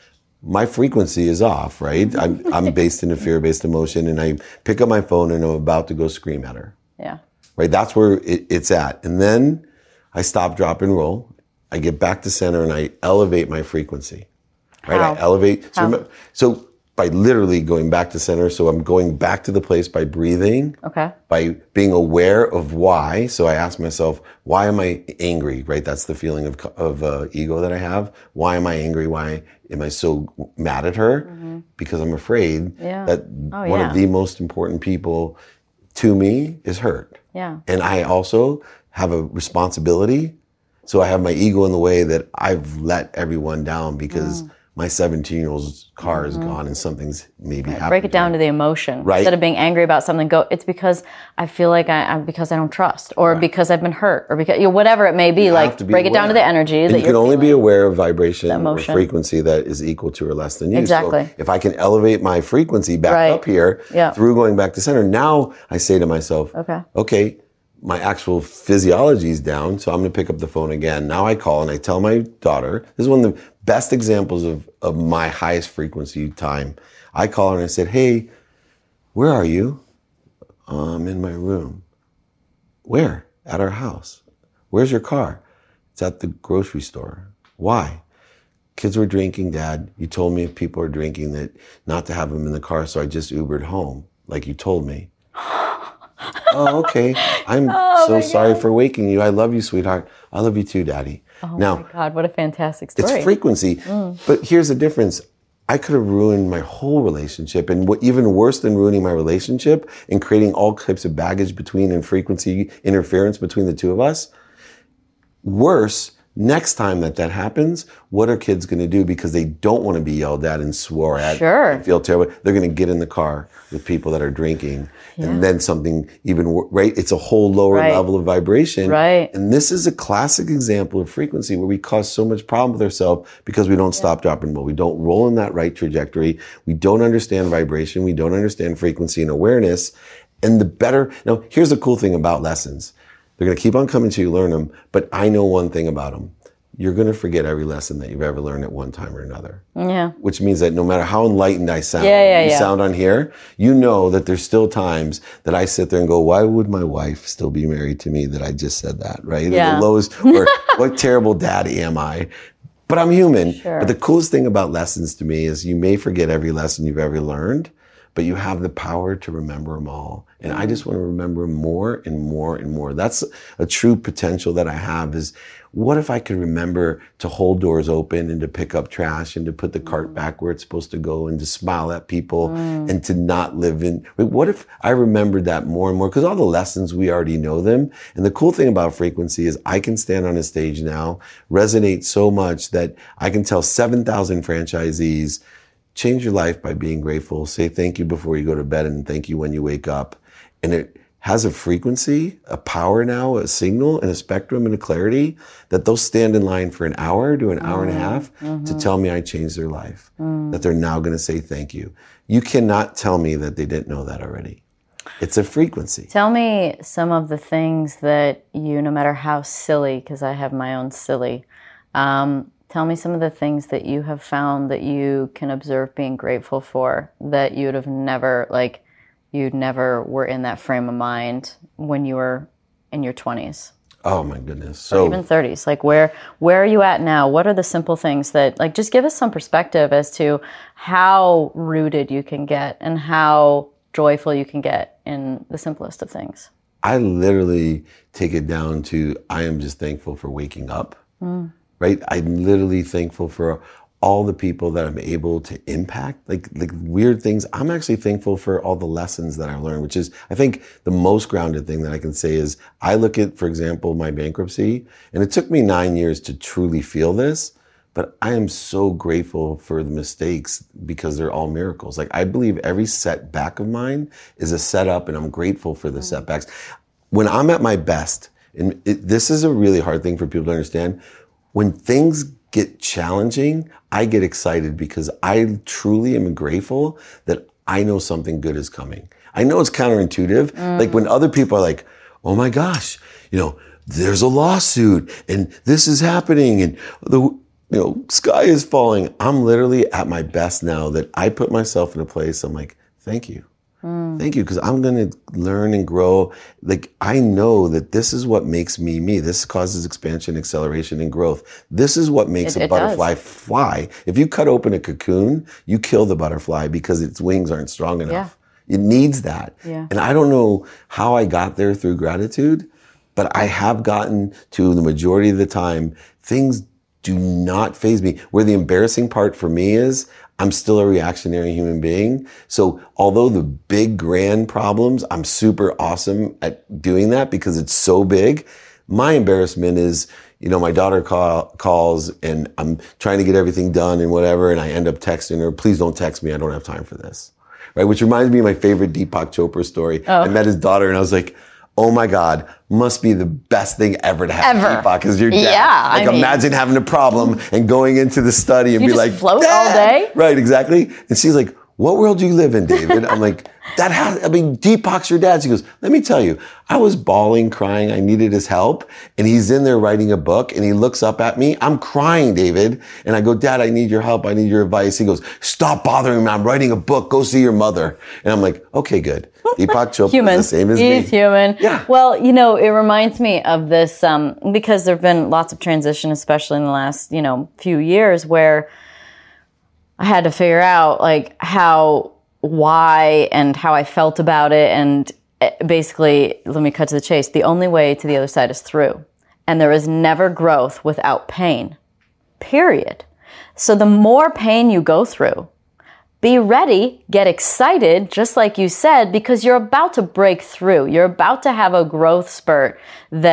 My frequency is off, right? I'm, I'm based in a fear-based emotion, and I pick up my phone and I'm about to go scream at her. Yeah. Right? That's where it, it's at. And then I stop, drop, and roll. I get back to center and I elevate my frequency. Right? How? I elevate. So, How? remember, so by literally going back to center, so I'm going back to the place by breathing. Okay. By being aware of why. So I ask myself, why am I angry? Right? That's the feeling of of uh, ego that I have. Why am I angry? Why am I so mad at her? Mm-hmm. Because I'm afraid yeah. that oh, one yeah. of the most important people to me is hurt. Yeah. And I also have a responsibility. So I have my ego in the way that I've let everyone down because mm. my seventeen-year-old's car is mm-hmm. gone and something's maybe right. happened. Break it down to the emotion. Right. Instead of being angry about something, go, it's because I feel like I, I'm, because I don't trust, or right. because I've been hurt, or because, you know, whatever it may be, you like break aware. It down to the energy and that you can only feeling. Be aware of vibration or frequency that is equal to or less than you. Exactly. So if I can elevate my frequency back right. up here yeah. through going back to center, now I say to myself, okay, okay, my actual physiology is down, so I'm going to pick up the phone again. Now I call and I tell my daughter, this is one of the best examples of, of my highest frequency time. I call her and I said, hey, where are you? I'm in my room. Where? At our house. Where's your car? It's at the grocery store. Why? Kids were drinking, Dad. You told me if people are drinking that not to have them in the car, so I just Ubered home, like you told me. Oh, okay. I'm oh so sorry God. for waking you. I love you, sweetheart. I love you too, Daddy. Oh now, my God, what a fantastic story. It's frequency. Mm. But here's the difference. I could have ruined my whole relationship, and what even worse than ruining my relationship and creating all types of baggage between and frequency interference between the two of us, worse Next time that that happens, what are kids going to do? Because they don't want to be yelled at and swore at Sure. and feel terrible. They're going to get in the car with people that are drinking. Yeah. And then something even, wor- right? It's a whole lower Right. level of vibration. Right. And this is a classic example of frequency where we cause so much problem with ourselves because we don't stop, drop, and roll. We don't roll in that right trajectory. We don't understand vibration. We don't understand frequency and awareness. And the better, now here's the cool thing about lessons. They're going to keep on coming to you, learn them. But I know one thing about them. You're going to forget every lesson that you've ever learned at one time or another. Yeah. Which means that no matter how enlightened I sound, Yeah, yeah, you yeah. sound on here, you know that there's still times that I sit there and go, why would my wife still be married to me that I just said that, right? Yeah. The lowest, or what terrible daddy am I? But I'm human. Sure. But the coolest thing about lessons to me is you may forget every lesson you've ever learned, but you have the power to remember them all. And I just want to remember more and more and more. That's a true potential that I have is, what if I could remember to hold doors open and to pick up trash and to put the cart back where it's supposed to go and to smile at people mm. and to not live in, what if I remembered that more and more? Because all the lessons, we already know them. And the cool thing about frequency is I can stand on a stage now, resonate so much that I can tell seven thousand franchisees, change your life by being grateful. Say thank you before you go to bed and thank you when you wake up. And it has a frequency, a power now, a signal, and a spectrum and a clarity that they'll stand in line for an hour to an hour mm-hmm. and a half mm-hmm. to tell me I changed their life, mm. that they're now going to say thank you. You cannot tell me that they didn't know that already. It's a frequency. Tell me some of the things that you, no matter how silly, because I have my own silly, um, tell me some of the things that you have found that you can observe being grateful for that you would have never, like, you never were in that frame of mind when you were in your twenties. Oh my goodness. So or even thirties. Like where where are you at now? What are the simple things that, like, just give us some perspective as to how rooted you can get and how joyful you can get in the simplest of things. I literally take it down to, I am just thankful for waking up, mm. right? I'm literally thankful for all the people that I'm able to impact, like like weird things. I'm actually thankful for all the lessons that I learned, which is, I think, the most grounded thing that I can say is, I look at, for example, my bankruptcy, and it took me nine years to truly feel this, but I am so grateful for the mistakes because they're all miracles. Like, I believe every setback of mine is a setup, and I'm grateful for the mm. setbacks. When I'm at my best, and it, this is a really hard thing for people to understand, when things get challenging, I get excited because I truly am grateful that I know something good is coming. I know it's counterintuitive. Mm. Like when other people are like, oh my gosh, you know, there's a lawsuit and this is happening and the, you know, sky is falling. I'm literally at my best now that I put myself in a place. I'm like, thank you. Mm. Thank you, because I'm going to learn and grow. Like, I know that this is what makes me me. This causes expansion, acceleration, and growth. This is what makes it, a it butterfly does. fly. If you cut open a cocoon, you kill the butterfly because its wings aren't strong enough. Yeah. It needs that. Yeah. And I don't know how I got there through gratitude, but I have gotten to, the majority of the time, things do not faze me. Where the embarrassing part for me is, I'm still a reactionary human being. So although the big grand problems, I'm super awesome at doing that because it's so big. My embarrassment is, you know, my daughter call, calls and I'm trying to get everything done and whatever. And I end up texting her, please don't text me. I don't have time for this. Right. Which reminds me of my favorite Deepak Chopra story. Oh. I met his daughter and I was like, oh my God, must be the best thing ever to have ever. Deepak as your dad. Yeah, like, I mean, imagine having a problem and going into the study and you be just like, float Dad! all day? Right, exactly. And she's like, what world do you live in, David? I'm like, that has, I mean, Deepak's your dad. She goes, let me tell you, I was bawling, crying. I needed his help. And he's in there writing a book and he looks up at me. I'm crying, David. And I go, Dad, I need your help. I need your advice. He goes, stop bothering me. I'm writing a book. Go see your mother. And I'm like, okay, good. Deepak Chopra is the same as He's me. He's human. Yeah. Well, you know, it reminds me of this, um, because there have been lots of transition, especially in the last, you know, few years where I had to figure out like how, why and how I felt about it. And basically, let me cut to the chase. The only way to the other side is through. And there is never growth without pain, period. So the more pain you go through, be ready, get excited, just like you said, because you're about to break through. You're about to have a growth spurt that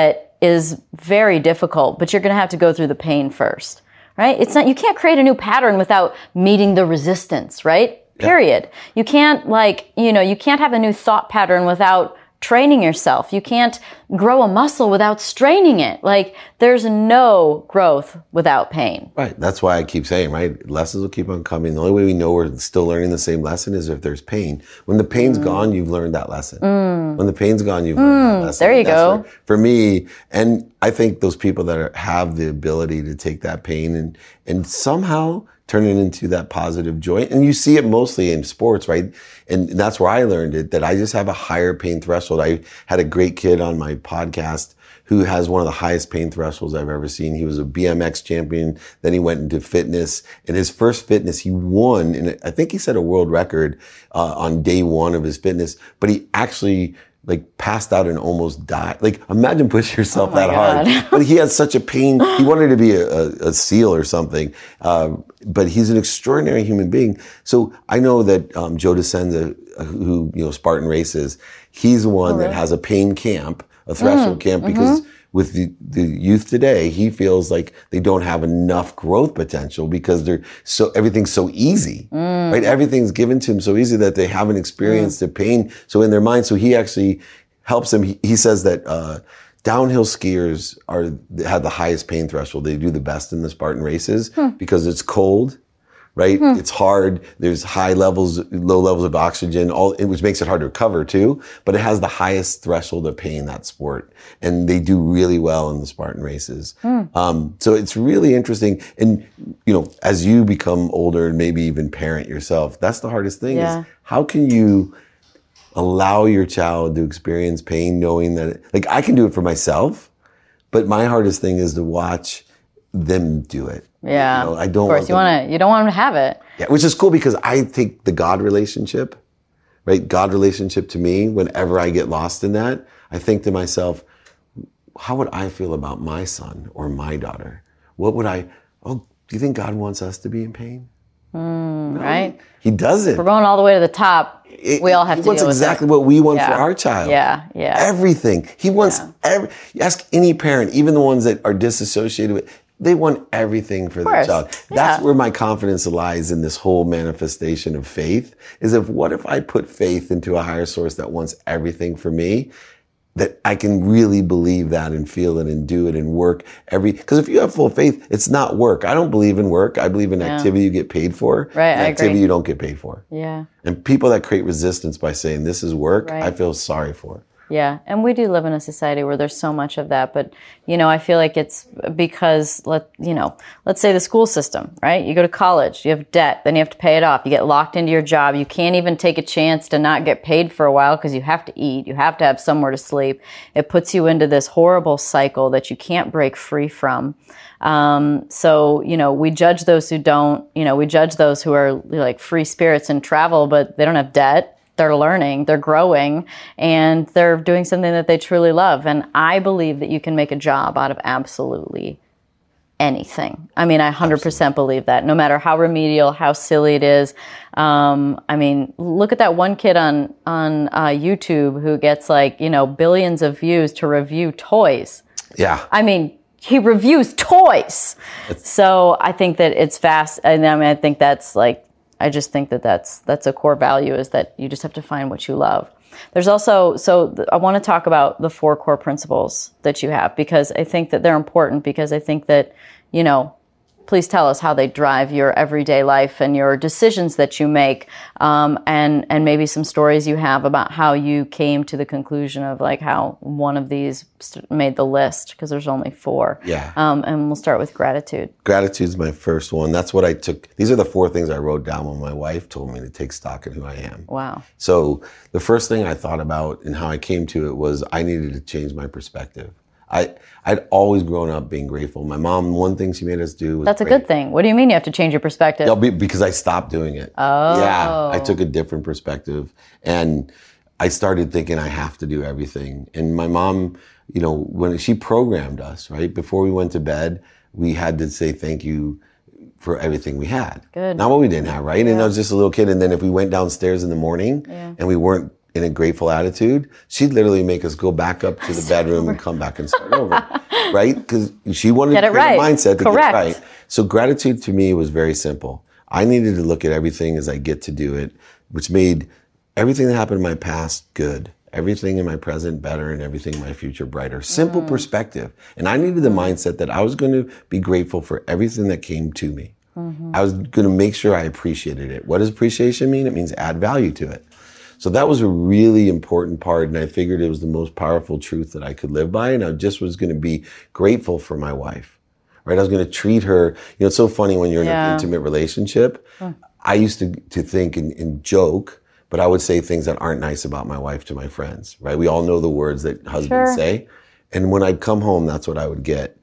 is very difficult, but you're going to have to go through the pain first, right? It's not, you can't create a new pattern without meeting the resistance, right? Period. Yeah. You can't like, you know, you can't have a new thought pattern without training yourself. You can't grow a muscle without straining it. Like there's no growth without pain. Right. That's why I keep saying, right? Lessons will keep on coming. The only way we know we're still learning the same lesson is if there's pain. When the pain's mm. gone, you've learned that lesson. Mm. When the pain's gone, you've learned mm. that lesson. There you go. Where, for me, and I think those people that are, have the ability to take that pain and, and somehow turn it into that positive joy. And you see it mostly in sports, right? And that's where I learned it, that I just have a higher pain threshold. I had a great kid on my podcast who has one of the highest pain thresholds I've ever seen. He was a B M X champion. Then he went into fitness. In his first fitness, he won, and I think he set a world record uh, on day one of his fitness, but he actually like passed out and almost died. Like imagine pushing yourself oh that God. hard. But he had such a pain. He wanted to be a, a, a SEAL or something. Um, but he's an extraordinary human being. So I know that um, Joe DeCenza, who, you know, Spartan Races, he's the one oh, really? that has a pain camp, a threshold mm, camp, because mm-hmm. with the, the youth today, he feels like they don't have enough growth potential because they're so, everything's so easy, mm. right? Everything's given to them so easy that they haven't experienced mm. the pain. So in their mind, so he actually helps them. He, he says that, uh, downhill skiers are, have the highest pain threshold. They do the best in the Spartan Races hmm. because it's cold, right? Hmm. It's hard. There's high levels, low levels of oxygen, all, which makes it hard to recover too, but it has the highest threshold of pain, that sport. And they do really well in the Spartan Races. Hmm. Um, so it's really interesting. And, you know, as you become older and maybe even parent yourself, that's the hardest thing yeah. is how can you allow your child to experience pain knowing that, it, like I can do it for myself, but my hardest thing is to watch them do it. Yeah. You know, I don't of course, want you want to, you don't want them to have it. Yeah, which is cool because I think the God relationship, right? God relationship to me, whenever I get lost in that, I think to myself, how would I feel about my son or my daughter? What would I, oh, do you think God wants us to be in pain? Mm, no, right? He doesn't. We're going all the way to the top. It, we all have to deal with it. He wants exactly what we want yeah. for our child. Yeah, yeah. Everything. He wants yeah. every, ask any parent, even the ones that are disassociated with, they want everything for their child. That's yeah. where my confidence lies in this whole manifestation of faith, is if what if I put faith into a higher source that wants everything for me, that I can really believe that and feel it and do it and work every, because if you have full faith, it's not work. I don't believe in work. I believe in yeah. activity you get paid for. Right, and I activity agree. you don't get paid for. Yeah. And people that create resistance by saying this is work, right. I feel sorry for. Yeah, and we do live in a society where there's so much of that, but you know, I feel like it's because let you know, let's say the school system, right? You go to college, you have debt, then you have to pay it off. You get locked into your job. You can't even take a chance to not get paid for a while because you have to eat, you have to have somewhere to sleep. It puts you into this horrible cycle that you can't break free from. Um, so, you know, we judge those who don't, you know, we judge those who are like free spirits and travel, but they don't have debt. They're learning, they're growing, and they're doing something that they truly love. And I believe that you can make a job out of absolutely anything. I mean, I one hundred percent absolutely. believe that, no matter how remedial, how silly it is. Um, I mean, look at that one kid on, on uh, YouTube who gets like, you know, billions of views to review toys. Yeah. I mean, he reviews toys. It's- so I think that it's fast. And I mean, I think that's like, I just think that that's, that's a core value, is that you just have to find what you love. There's also, so I want to talk about the four core principles that you have, because I think that they're important, because I think that, you know, please tell us how they drive your everyday life and your decisions that you make, um, and and maybe some stories you have about how you came to the conclusion of like how one of these made the list, because there's only four. Yeah. Um, and we'll start with gratitude. Gratitude is my first one. That's what I took. These are the four things I wrote down when my wife told me to take stock in who I am. Wow. So the first thing I thought about and how I came to it was I needed to change my perspective. I, I'd always grown up being grateful. My mom, one thing she made us do was That's a pray. good thing. What do you mean you have to change your perspective? No, because I stopped doing it. Oh. Yeah, I took a different perspective. And I started thinking I have to do everything. And my mom, you know, when she programmed us, right? Before we went to bed, we had to say thank you for everything we had. Good. Not what we didn't have, right? Yeah. And I was just a little kid. And then if we went downstairs in the morning yeah. and we weren't in a grateful attitude, she'd literally make us go back up to the bedroom and come back and start over, right? Because she wanted Get to it create right. a mindset to Correct. get right. So gratitude to me was very simple. I needed to look at everything as I get to do it, which made everything that happened in my past good, everything in my present better, and everything in my future brighter. Simple mm. perspective. And I needed the mindset that I was going to be grateful for everything that came to me. Mm-hmm. I was going to make sure I appreciated it. What does appreciation mean? It means add value to it. So that was a really important part, and I figured it was the most powerful truth that I could live by, and I just was going to be grateful for my wife, right? I was going to treat her, you know, it's so funny when you're in yeah. an intimate relationship. Hmm. I used to, to think and, and joke, but I would say things that aren't nice about my wife to my friends, right? We all know the words that husbands sure. say, and when I'd come home, that's what I would get.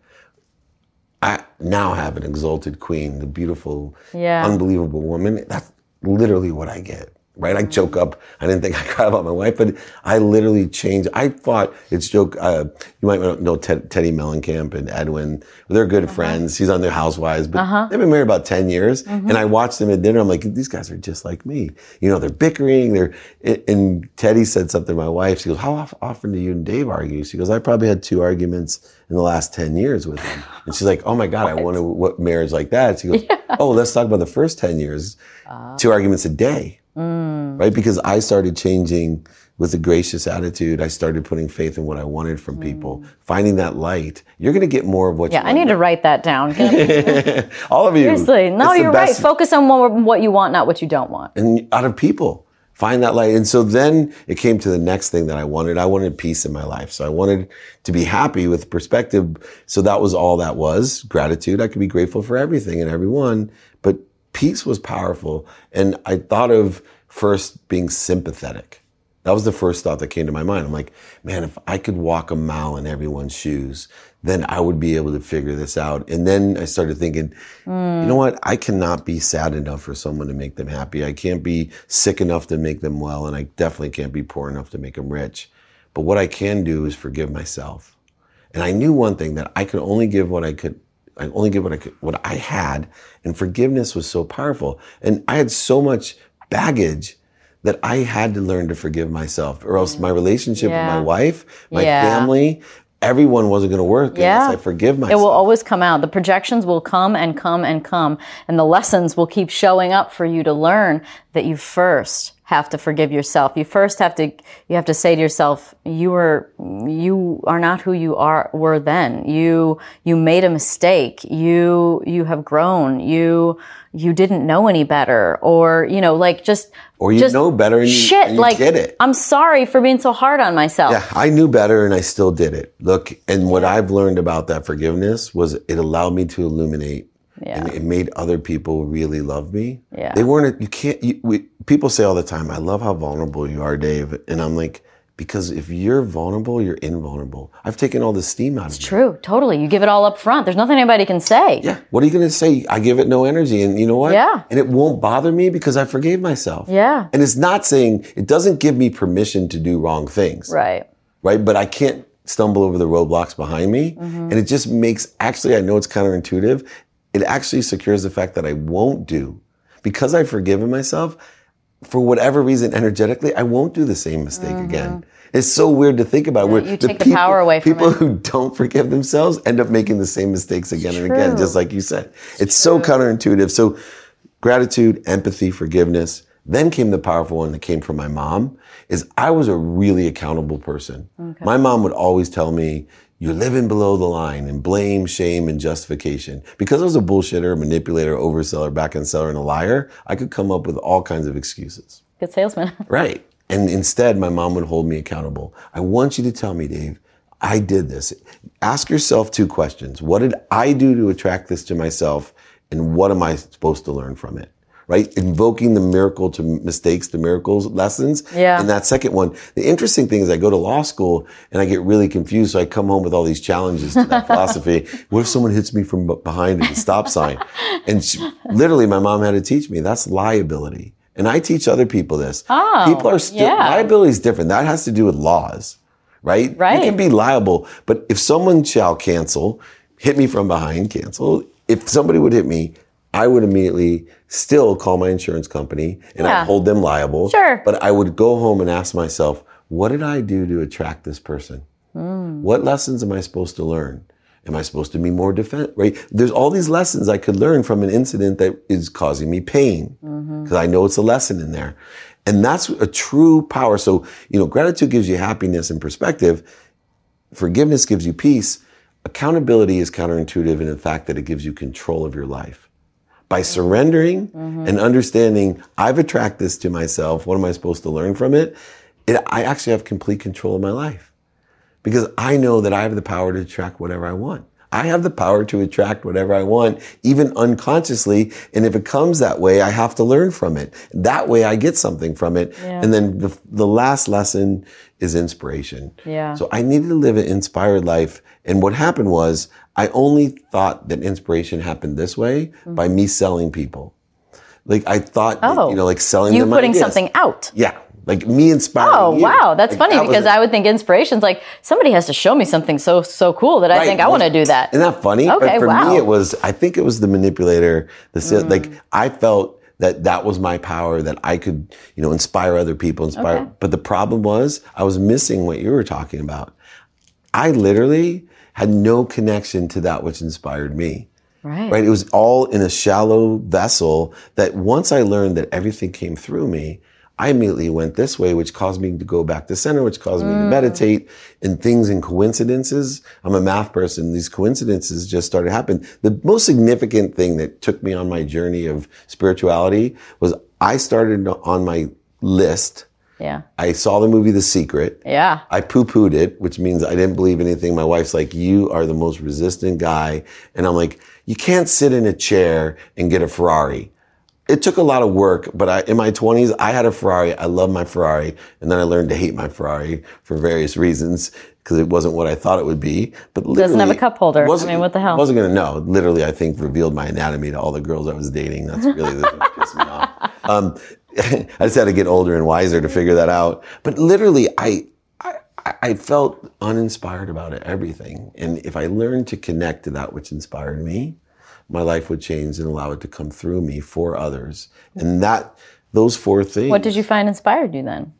I now have an exalted queen, the beautiful, yeah. unbelievable woman. That's literally what I get. Right? I choke up. I didn't think I cried about my wife, but I literally changed. I thought it's joke. Uh, you might know Ted, Teddy Mellencamp and Edwin. They're good uh-huh. friends. He's on their Housewives, but uh-huh. they've been married about ten years. Mm-hmm. And I watched them at dinner. I'm like, these guys are just like me. You know, they're bickering. They're, and Teddy said something to my wife. She goes, how often do you and Dave argue? She goes, I probably had two arguments in the last ten years with him. And she's like, oh my God, what? I wonder what marriage like that. She goes, yeah. oh, let's talk about the first ten years. Uh, two arguments a day. Mm. Right? Because I started changing with a gracious attitude. I started putting faith in what I wanted from mm. people, finding that light. You're going to get more of what yeah, you want. Yeah, I need to write that down. All of you. Seriously. No, you're right. Focus on more what you want, not what you don't want. And out of people, find that light. And so then it came to the next thing that I wanted. I wanted peace in my life. So I wanted to be happy with perspective. So that was all that was. Gratitude. I could be grateful for everything and everyone. But peace was powerful. And I thought of first being sympathetic. That was the first thought that came to my mind. I'm like, man, if I could walk a mile in everyone's shoes, then I would be able to figure this out. And then I started thinking, mm. you know what? I cannot be sad enough for someone to make them happy. I can't be sick enough to make them well. And I definitely can't be poor enough to make them rich. But what I can do is forgive myself. And I knew one thing, that I could only give what I could I only give what I could, what I had, and forgiveness was so powerful. And I had so much baggage that I had to learn to forgive myself, or else my relationship yeah. with my wife, my yeah. family, everyone wasn't going to work yeah. unless I forgive myself. It will always come out. The projections will come and come and come, and the lessons will keep showing up for you to learn that you first have to forgive yourself. You first have to, you have to say to yourself, you were, you are not who you are, were then. You, you made a mistake. You, you have grown. You, you didn't know any better, or, you know, like just, or you just know better and you, shit, and you like, get it. I'm sorry for being so hard on myself. Yeah, I knew better and I still did it. Look, and what yeah. I've learned about that forgiveness was it allowed me to illuminate. Yeah. And it made other people really love me. Yeah. They weren't, you can't, you, we, people say all the time, I love how vulnerable you are, Dave. And I'm like, because if you're vulnerable, you're invulnerable. I've taken all the steam out of it. It's true, totally. You give it all up front. There's nothing anybody can say. Yeah. What are you going to say? I give it no energy. And you know what? Yeah. And it won't bother me because I forgave myself. Yeah. And it's not saying, it doesn't give me permission to do wrong things. Right. Right? But I can't stumble over the roadblocks behind me. Mm-hmm. And it just makes, actually, I know it's counterintuitive. It actually secures the fact that I won't do, because I've forgiven myself, for whatever reason, energetically, I won't do the same mistake mm-hmm. again. It's so weird to think about. Where you take the, the power away from people it. Who don't forgive themselves end up making the same mistakes again it's and true. again, just like you said. It's, it's so counterintuitive. So gratitude, empathy, forgiveness. Then came the powerful one that came from my mom, is I was a really accountable person. Okay. My mom would always tell me, you're living below the line, and blame, shame, and justification. Because I was a bullshitter, manipulator, overseller, back-end seller, and a liar, I could come up with all kinds of excuses. Good salesman. Right. And instead, my mom would hold me accountable. I want you to tell me, Dave, I did this. Ask yourself two questions. What did I do to attract this to myself? And what am I supposed to learn from it? Right? Invoking the miracle to mistakes to miracles lessons. Yeah. And that second one, the interesting thing is I go to law school and I get really confused. So I come home with all these challenges to that philosophy. What if someone hits me from behind at a stop sign? And she, literally my mom had to teach me that's liability. And I teach other people this. Oh, people are still, yeah. liability is different. That has to do with laws, right? Right. You can be liable, but if someone shall cancel, hit me from behind, cancel. If somebody would hit me, I would immediately still call my insurance company and Yeah. I'd hold them liable. Sure. But I would go home and ask myself, what did I do to attract this person? Mm. What lessons am I supposed to learn? Am I supposed to be more defensive? Right? There's all these lessons I could learn from an incident that is causing me pain because mm-hmm. I know it's a lesson in there. And that's a true power. So, you know, gratitude gives you happiness and perspective. Forgiveness gives you peace. Accountability is counterintuitive in the fact that it gives you control of your life. By surrendering mm-hmm. and understanding, I've attracted this to myself. What am I supposed to learn from it? it? I actually have complete control of my life because I know that I have the power to attract whatever I want. I have the power to attract whatever I want, even unconsciously. And if it comes that way, I have to learn from it. That way I get something from it. Yeah. And then the, the last lesson is inspiration. Yeah. So I needed to live an inspired life. And what happened was I only thought that inspiration happened this way mm-hmm. by me selling people. Like I thought, oh, that, you know, like selling you them putting ideas. something out. Yeah. Like me inspiring Oh, you. wow. That's like, funny that because I would think inspiration's like somebody has to show me something so, so cool that I right. think I want to do that. Isn't that funny? Okay, but for wow. me, it was, I think it was the manipulator. The mm. Like I felt that that was my power, that I could, you know, inspire other people, inspire. Okay. But the problem was I was missing what you were talking about. I literally had no connection to that which inspired me. Right. Right. It was all in a shallow vessel that once I learned that everything came through me, I immediately went this way, which caused me to go back to center, which caused me mm. to meditate, and things and coincidences. I'm a math person. These coincidences just started happening. The most significant thing that took me on my journey of spirituality was I started on my list. Yeah. I saw the movie The Secret. Yeah. I poo-pooed it, which means I didn't believe anything. My wife's like, you are the most resistant guy. And I'm like, you can't sit in a chair and get a Ferrari. It took a lot of work, but I, in my twenties, I had a Ferrari. I loved my Ferrari. And then I learned to hate my Ferrari for various reasons because it wasn't what I thought it would be. But literally, doesn't have a cup holder. I mean, what the hell? Wasn't going to know. Literally, I think revealed my anatomy to all the girls I was dating. That's really what pissed me off. Um, I just had to get older and wiser to figure that out. But literally, I, I, I felt uninspired about it, everything. And if I learned to connect to that which inspired me, my life would change and allow it to come through me for others. And that, those four things. What did you find inspired you then?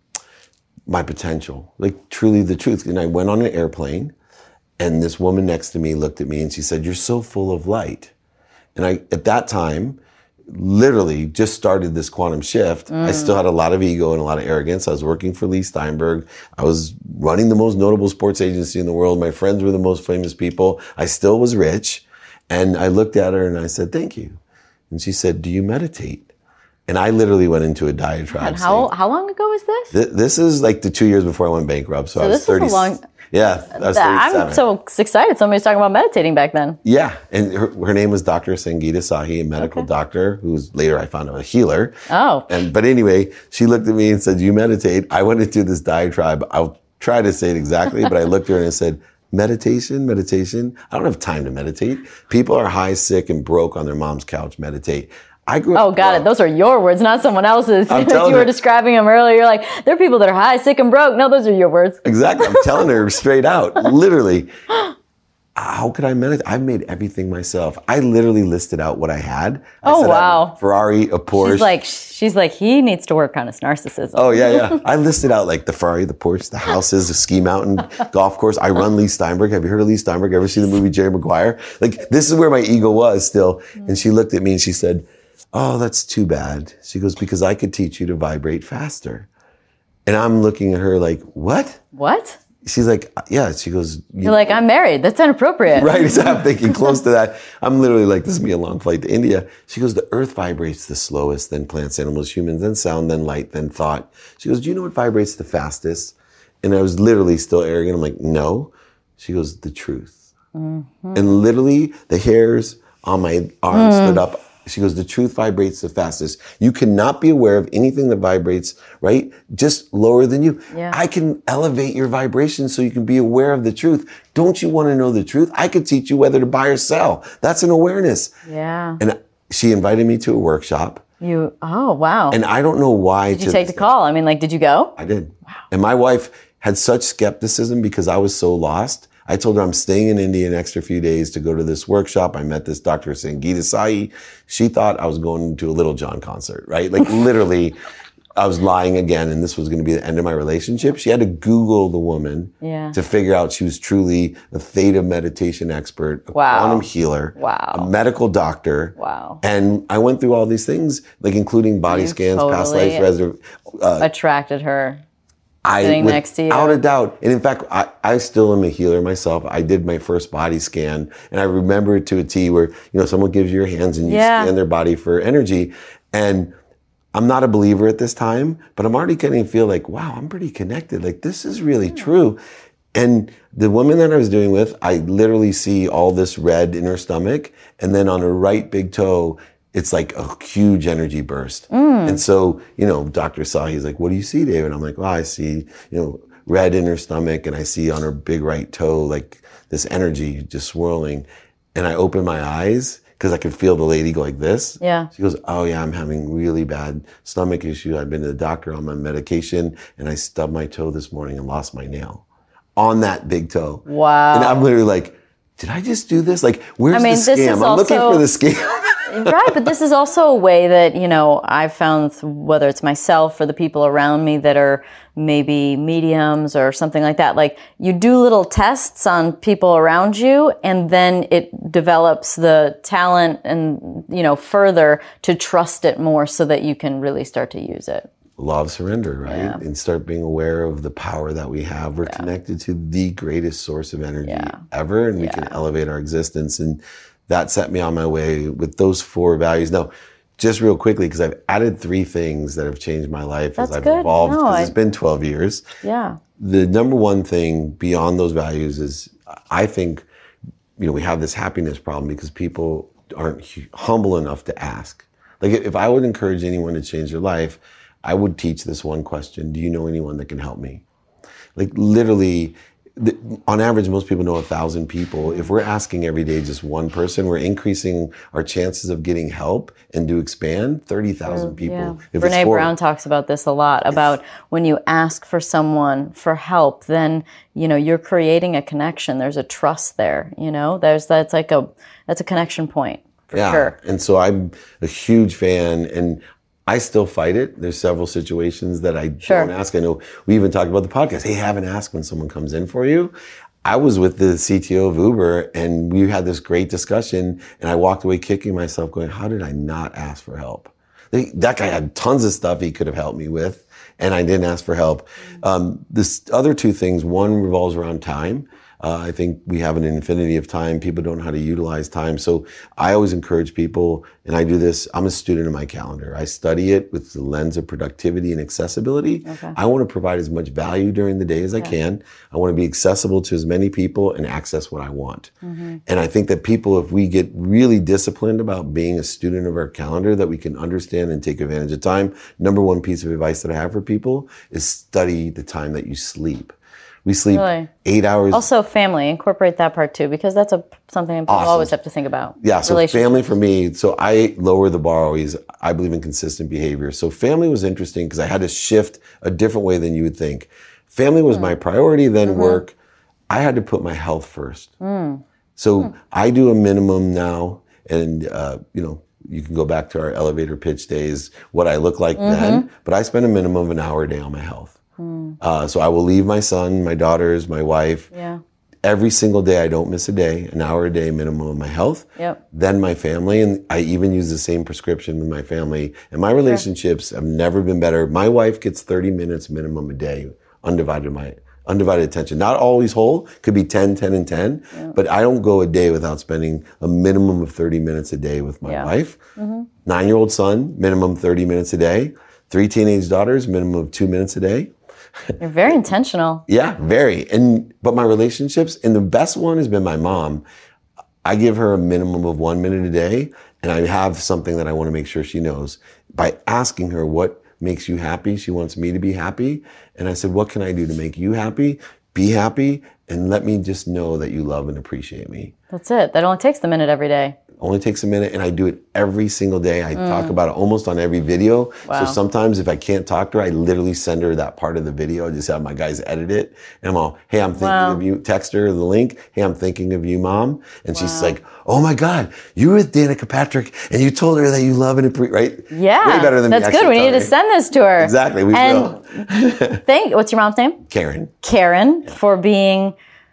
My potential, like truly the truth. And I went on an airplane and this woman next to me looked at me and she said, you're so full of light. And I, at that time, literally just started this quantum shift. Mm. I still had a lot of ego and a lot of arrogance. I was working for Lee Steinberg. I was running the most notable sports agency in the world. My friends were the most famous people. I still was rich. And I looked at her and I said, thank you. And she said, do you meditate? And I literally went into a diatribe. And how, saying, how long ago was this? Th- this is like the two years before I went bankrupt. So, so I was this thirty. Is a long, yeah, I was thirty-seven. I'm so excited. Somebody's talking about meditating back then. Yeah. And her, her name was Doctor Sangeeta Sahi, a medical okay. doctor who's later I found out a healer. Oh. And, but anyway, she looked at me and said, you meditate. I went into this diatribe. I'll try to say it exactly, but I looked at her and I said, meditation, meditation. I don't have time to meditate. People are high, sick, and broke on their mom's couch. Meditate. I grew up. Oh, got it. Those are your words, not someone else's. I'm As you were her, describing them earlier, you're like, there are people that are high, sick, and broke. No, those are your words. Exactly. I'm telling her straight out. Literally. How could I meditate? I made everything myself. I literally listed out what I had. I oh, said, wow. A Ferrari, a Porsche. She's like, she's like, he needs to work on his narcissism. Oh, yeah, yeah. I listed out like the Ferrari, the Porsche, the houses, the ski mountain, golf course. I run Lee Steinberg. Have you heard of Lee Steinberg? Ever seen the movie Jerry Maguire? Like, this is where my ego was still. And she looked at me and she said, oh, that's too bad. She goes, because I could teach you to vibrate faster. And I'm looking at her like, what? What? She's like, yeah. She goes, you You're like, I'm married. That's inappropriate. Right. So I'm thinking close to that. I'm literally like, this is me a long flight to India. She goes, the earth vibrates the slowest, then plants, animals, humans, then sound, then light, then thought. She goes, do you know what vibrates the fastest? And I was literally still arrogant. I'm like, no. She goes, the truth. Mm-hmm. And literally the hairs on my arm mm. stood up. She goes, the truth vibrates the fastest. You cannot be aware of anything that vibrates, right? Just lower than you. Yeah. I can elevate your vibration so you can be aware of the truth. Don't you want to know the truth? I could teach you whether to buy or sell. That's an awareness. Yeah. And she invited me to a workshop. You, oh, wow. And I don't know why. Did you take the call? I mean, like, did you go? I did. Wow. And my wife had such skepticism because I was so lost. I told her I'm staying in India an extra few days to go to this workshop. I met this Doctor Sangeeta Sai. She thought I was going to a Little John concert, right? Like literally, I was lying again, and this was going to be the end of my relationship. She had to Google the woman yeah. to figure out she was truly a theta meditation expert, a wow. quantum healer, wow. a medical doctor. Wow. And I went through all these things, like including body you scans, totally past life reserve. Uh, attracted her. I, sitting next to you. Without a doubt. And in fact, I, I still am a healer myself. I did my first body scan, and I remember it to a T where, you know, someone gives you your hands and you yeah. scan their body for energy. And I'm not a believer at this time, but I'm already getting to feel like, wow, I'm pretty connected. Like, this is really true. And the woman that I was doing with, I literally see all this red in her stomach. And then on her right big toe, it's like a huge energy burst. Mm. And so, you know, Doctor Saw, he's like, what do you see, David? I'm like, well, I see, you know, red in her stomach. And I see on her big right toe, like this energy just swirling. And I open my eyes, because I could feel the lady go like this. Yeah. She goes, oh yeah, I'm having really bad stomach issue. I've been to the doctor on my medication, and I stubbed my toe this morning and lost my nail on that big toe. Wow. And I'm literally like, did I just do this? Like, where's I mean, the scam? I'm also, looking for the scam. Right, but this is also a way that, you know, I've found, whether it's myself or the people around me that are maybe mediums or something like that, like you do little tests on people around you, and then it develops the talent and, you know, further to trust it more so that you can really start to use it. Law of surrender, right? Yeah. And start being aware of the power that we have. We're yeah. connected to the greatest source of energy yeah. ever, and we yeah. can elevate our existence. And that set me on my way with those four values. Now, just real quickly, because I've added three things that have changed my life That's as I've good. evolved, because no, it's been twelve years. Yeah. The number one thing beyond those values is, I think, you know, we have this happiness problem because people aren't humble enough to ask. Like, if I would encourage anyone to change their life, I would teach this one question: do you know anyone that can help me? Like, literally, the, on average, most people know a thousand people. If we're asking every day just one person, we're increasing our chances of getting help and to expand thirty thousand people. Yeah. If Brene four, Brown talks about this a lot, about when you ask for someone for help, then, you know, you're creating a connection. There's a trust there, you know, there's, that's like a, that's a connection point for yeah. sure. And so I'm a huge fan, and I still fight it. There's several situations that I sure. don't ask. I know we even talked about the podcast. Hey, have an ask when someone comes in for you. I was with the C T O of Uber, and we had this great discussion, and I walked away kicking myself going, how did I not ask for help? That guy had tons of stuff he could have helped me with, and I didn't ask for help. Um, this other two things, one revolves around time. Uh, I think we have an infinity of time. People don't know how to utilize time. So I always encourage people, and I do this, I'm a student of my calendar. I study it with the lens of productivity and accessibility. Okay. I want to provide as much value during the day as I okay. can. I want to be accessible to as many people and access what I want. Mm-hmm. And I think that people, if we get really disciplined about being a student of our calendar, that we can understand and take advantage of time. Number one piece of advice that I have for people is study the time that you sleep. We sleep really? eight hours. Also, family, incorporate that part too, because that's a something people awesome. always have to think about. Yeah, so family for me, so I lower the bar always. I believe in consistent behavior. So family was interesting because I had to shift a different way than you would think. Family was mm. my priority, then mm-hmm. work. I had to put my health first. Mm. So mm. I do a minimum now, and uh, you know, you can go back to our elevator pitch days, what I look like mm-hmm. then, but I spend a minimum of an hour a day on my health. Uh, so I will leave my son, my daughters, my wife. Yeah. Every single day, I don't miss a day, an hour a day minimum of my health. Yep. Then my family, and I even use the same prescription with my family. And my relationships sure. have never been better. My wife gets thirty minutes minimum a day, undivided my undivided attention. Not always whole, could be ten, ten, and ten. Yep. But I don't go a day without spending a minimum of thirty minutes a day with my yeah. wife. Mm-hmm. Nine-year-old son, minimum thirty minutes a day. Three teenage daughters, minimum of two minutes a day. You're very intentional. Yeah, very. And but my relationships, and the best one has been my mom. I give her a minimum of one minute a day, and I have something that I want to make sure she knows. By asking her what makes you happy, she wants me to be happy. And I said, what can I do to make you happy? Be happy, and let me just know that you love and appreciate me. That's it. That only takes the minute every day. Only takes a minute, and I do it every single day. I mm. talk about it almost on every video. Wow. So sometimes if I can't talk to her, I literally send her that part of the video. I just have my guys edit it. And I'm all, hey, I'm thinking wow. of you. Text her the link. Hey, I'm thinking of you, Mom. And wow. she's like, oh my God, you were with Danica Patrick, and you told her that you love and appreciate, right? Yeah. Way better than That's me good. We need to send this to her. Exactly. We and will. thank, what's your mom's name? Karen. Karen, yeah. for being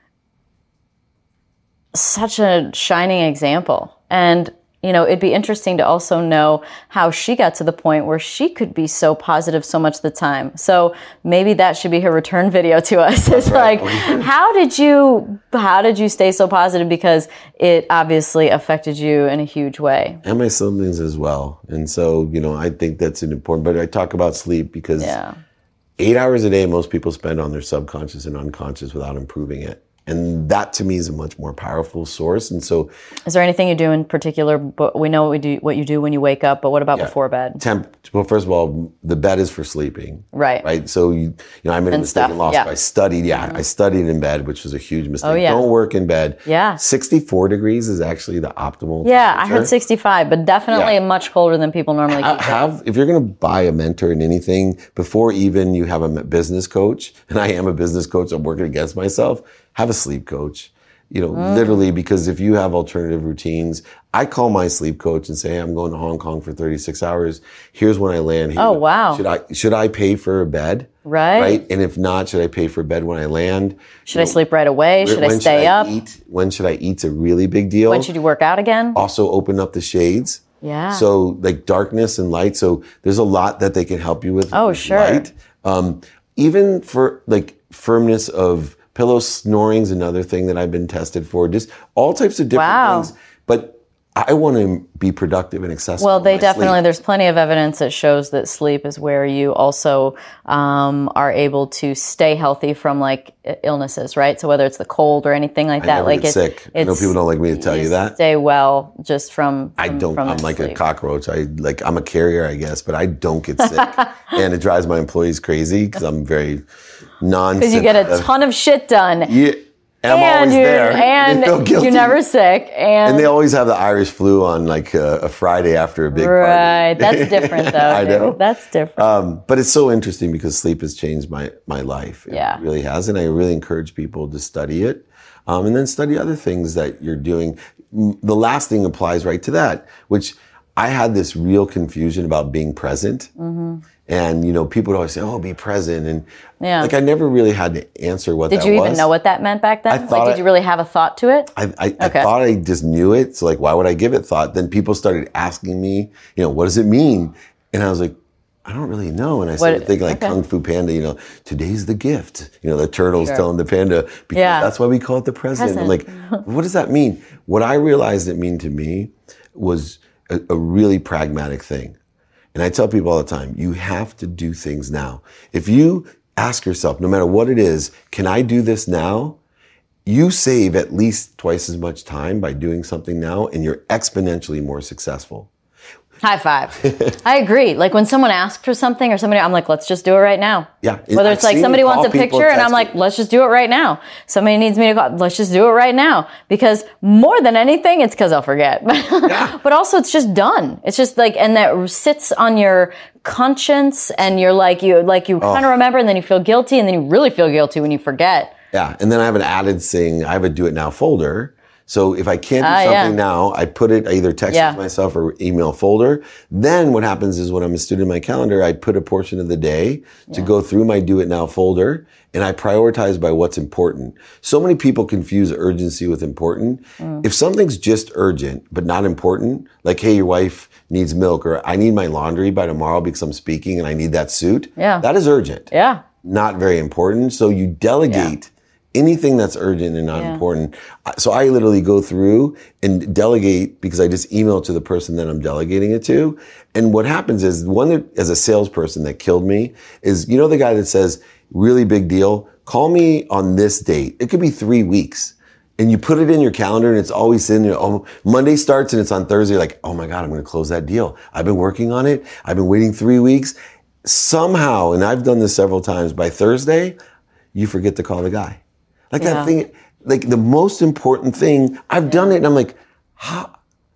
such a shining example. And, you know, it'd be interesting to also know how she got to the point where she could be so positive so much of the time. So maybe that should be her return video to us. It's right. like, how did you, how did you stay so positive? Because it obviously affected you in a huge way. And my siblings as well. And so, you know, I think that's an important, but I talk about sleep because yeah. eight hours a day, most people spend on their subconscious and unconscious without improving it. And that to me is a much more powerful source. And so, is there anything you do in particular? But we know what we do, what you do when you wake up. But what about yeah, before bed? Temp. Well, first of all, the bed is for sleeping. Right. Right. So you, you know, I made a mistake and lost. Yeah. I studied. Yeah, mm-hmm. I studied in bed, which was a huge mistake. Oh, yeah. Don't work in bed. Yeah. sixty-four degrees is actually the optimal. Yeah, I heard sixty-five, but definitely yeah. much colder than people normally have, have. If you're going to buy a mentor in anything, before even you have a business coach, and I am a business coach, I'm working against myself. Have a sleep coach. You know, mm. literally, because if you have alternative routines, I call my sleep coach and say, hey, I'm going to Hong Kong for thirty-six hours. Here's when I land. Here. Oh, wow. Should I, should I pay for a bed? Right. Right. And if not, should I pay for a bed when I land? Should you I know, sleep right away? Should I stay should I up? Eat? When should I eat's a really big deal. When should you work out again? Also open up the shades. Yeah. So like darkness and light. So there's a lot that they can help you with. Oh, with sure. Light. Um, even for like firmness of pillow snoring is another thing that I've been tested for. Just all types of different wow. things. But I want to be productive and accessible. Well, they definitely, sleep. There's plenty of evidence that shows that sleep is where you also um, are able to stay healthy from like illnesses, right? So whether it's the cold or anything like I that. never like get it's, sick. It's, I know people don't like me to tell you, you that. Stay well just from, from I don't, from I'm like sleep. a cockroach. I like, I'm a carrier, I guess, but I don't get sick. And it drives my employees crazy because I'm very non Because you get a ton of shit done. Yeah. And I'm and always you're, there. And you're never sick. And, and they always have the Irish flu on like a, a Friday after a big right. party. Right. That's different though. I know. Dude. That's different. Um, but it's so interesting because sleep has changed my, my life. It yeah. really has. And I really encourage people to study it. Um, and then study other things that you're doing. The last thing applies right to that, which I had this real confusion about being present. Mm-hmm. And, you know, people would always say, oh, be present. And yeah. like, I never really had to answer what did that was. Did you even know what that meant back then? I thought like, did you really have a thought to it? I, I, okay. I thought I just knew it. So like, why would I give it thought? Then people started asking me, you know, what does it mean? And I was like, I don't really know. And I started what, thinking like okay. Kung Fu Panda, you know, today's the gift. You know, the turtle's sure. telling the panda, because yeah. that's why we call it the present. present. I'm like, what does that mean? What I realized it mean to me was a, a really pragmatic thing. And I tell people all the time, you have to do things now. If you ask yourself, no matter what it is, can I do this now? You save at least twice as much time by doing something now, and you're exponentially more successful. High five. I agree. Like when someone asks for something or somebody, I'm like, let's just do it right now. Yeah. Whether it's like somebody wants a picture and I'm like, let's just do it right now. Somebody needs me to call, let's just do it right now. Because more than anything, it's because I'll forget. Yeah. But also it's just done. It's just like, and that sits on your conscience and you're like, you like you kind of oh. remember and then you feel guilty and then you really feel guilty when you forget. Yeah. And then I have an added thing. I have a do it now folder. So if I can't do uh, something yeah. now, I put it, I either text yeah. it to myself or email folder. Then what happens is when I'm a student in my calendar, I put a portion of the day yeah. to go through my do it now folder and I prioritize by what's important. So many people confuse urgency with important. Mm. If something's just urgent, but not important, like, hey, your wife needs milk or I need my laundry by tomorrow because I'm speaking and I need that suit. Yeah. That is urgent. Yeah. Not very important. So you delegate yeah. anything that's urgent and not yeah. important. So I literally go through and delegate because I just email it to the person that I'm delegating it to. And what happens is one that, as a salesperson that killed me is, you know, the guy that says, really big deal, call me on this date. It could be three weeks. And you put it in your calendar and it's always in there. Oh, Monday starts and it's on Thursday. Like, oh my God, I'm going to close that deal. I've been working on it. I've been waiting three weeks. Somehow, and I've done this several times, by Thursday, you forget to call the guy. Like yeah. that thing, like the most important thing, I've yeah. done it and I'm like, how,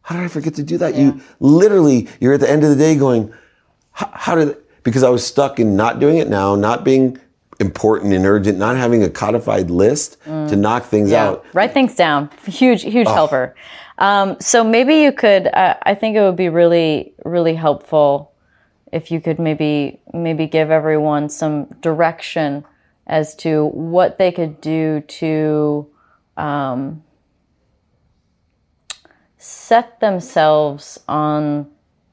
how did I forget to do that? Yeah. You literally, you're at the end of the day going, how did, because I was stuck in not doing it now, not being important and urgent, not having a codified list mm. to knock things yeah. out. Write things down. Huge, huge oh. helper. Um, so maybe you could, uh, I think it would be really, really helpful if you could maybe, maybe give everyone some direction as to what they could do to um, set themselves on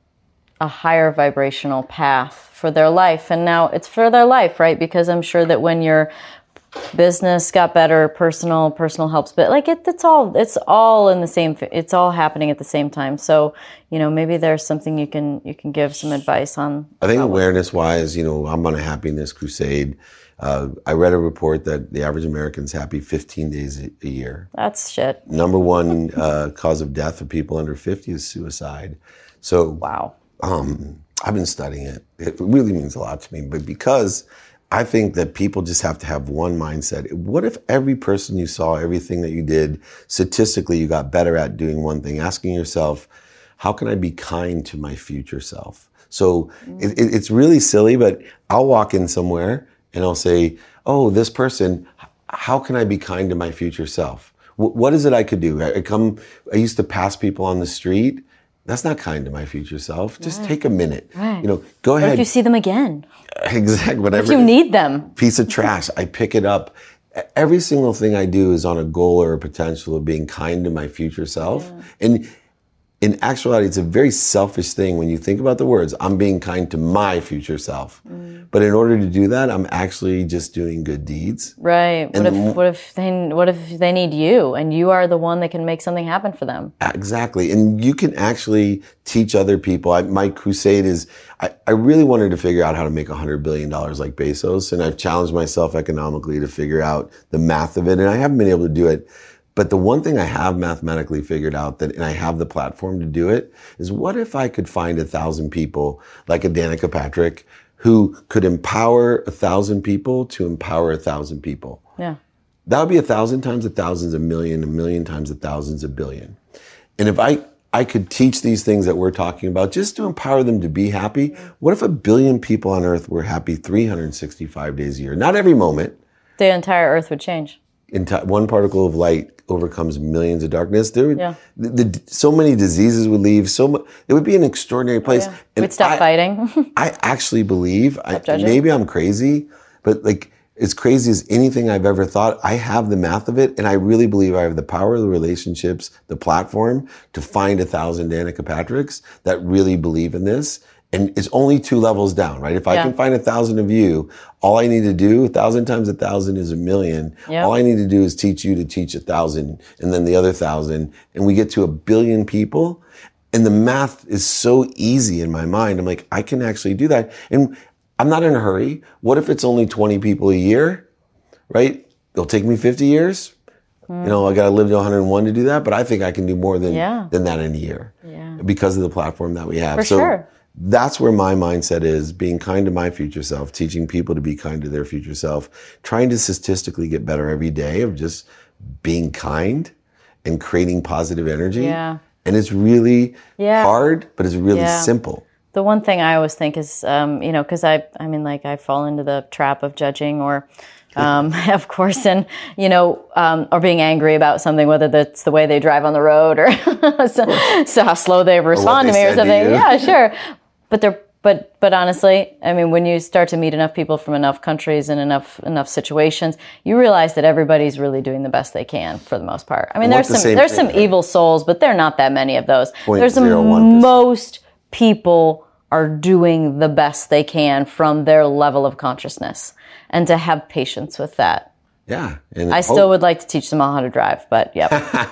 a higher vibrational path for their life. And now it's for their life, right? Because I'm sure that when your business got better, personal, personal helps, but like it, it's all, it's all in the same, it's all happening at the same time. So, you know, maybe there's something you can, you can give some advice on. I think awareness wise, you know, I'm on a happiness crusade. Uh, I read a report that the average American's happy fifteen days a, a year. That's shit. Number one uh, cause of death of people under fifty is suicide. So, wow. Um, I've been studying it. It really means a lot to me, but because I think that people just have to have one mindset. What if every person you saw, everything that you did, statistically, you got better at doing one thing, asking yourself, how can I be kind to my future self? So mm. it, it, it's really silly, but I'll walk in somewhere and I'll say, oh, this person, how can I be kind to my future self? W- what is it I could do? I, I come, I used to pass people on the street. That's not kind to my future self. Just right. take a minute. Right. You know, go ahead. Or if you see them again. Exactly. Whatever. If you need them. Piece of trash. I pick it up. Every single thing I do is on a goal or a potential of being kind to my future self. Yeah. And in actuality, it's a very selfish thing when you think about the words, I'm being kind to my future self. Mm. But in order to do that, I'm actually just doing good deeds. Right. What if, the, what if they, what if they need you and you are the one that can make something happen for them? Exactly. And you can actually teach other people. I, my crusade is, I, I really wanted to figure out how to make one hundred billion dollars like Bezos. And I've challenged myself economically to figure out the math of it. And I haven't been able to do it. But the one thing I have mathematically figured out that, and I have the platform to do it, is what if I could find a thousand people like a Danica Patrick who could empower a thousand people to empower a thousand people? Yeah. That would be a thousand times a thousand's a million, a million times a thousand's a billion. And if I, I could teach these things that we're talking about just to empower them to be happy, what if a billion people on earth were happy three hundred sixty-five days a year? Not every moment. The entire earth would change. Enti- one particle of light overcomes millions of darkness. There would, yeah. the, the, so many diseases would leave. So mu- it would be an extraordinary place. Oh, yeah. And we'd stop I, fighting. I actually believe, I, maybe I'm crazy, but like as crazy as anything I've ever thought, I have the math of it. And I really believe I have the power of the relationships, the platform to find a thousand Danica Patricks that really believe in this. And it's only two levels down, right? If I yeah. can find a thousand of you, all I need to do, a thousand times a thousand is a million. Yep. All I need to do is teach you to teach a thousand and then the other thousand. And we get to a billion people. And the math is so easy in my mind. I'm like, I can actually do that. And I'm not in a hurry. What if it's only twenty people a year, right? It'll take me fifty years. Mm. You know, I got to live to one hundred one to do that. But I think I can do more than, yeah. than that in a year yeah. because of the platform that we have. For so, sure. That's where my mindset is, being kind to my future self, teaching people to be kind to their future self, trying to statistically get better every day of just being kind and creating positive energy. Yeah. And it's really yeah. hard, but it's really yeah. simple. The one thing I always think is, um, you know, because I, I mean, like I fall into the trap of judging or, um, of course, and, you know, um, or being angry about something, whether that's the way they drive on the road or so, so how slow they respond to me or something. To yeah, sure. But they're, but, but honestly, I mean, when you start to meet enough people from enough countries and enough, enough situations, you realize that everybody's really doing the best they can for the most part. I mean, there's some, the there's thing, some right? evil souls, but they're not that many of those. There's some, most people are doing the best they can from their level of consciousness, and to have patience with that. Yeah. And I still would like to teach them all how to drive, but yep.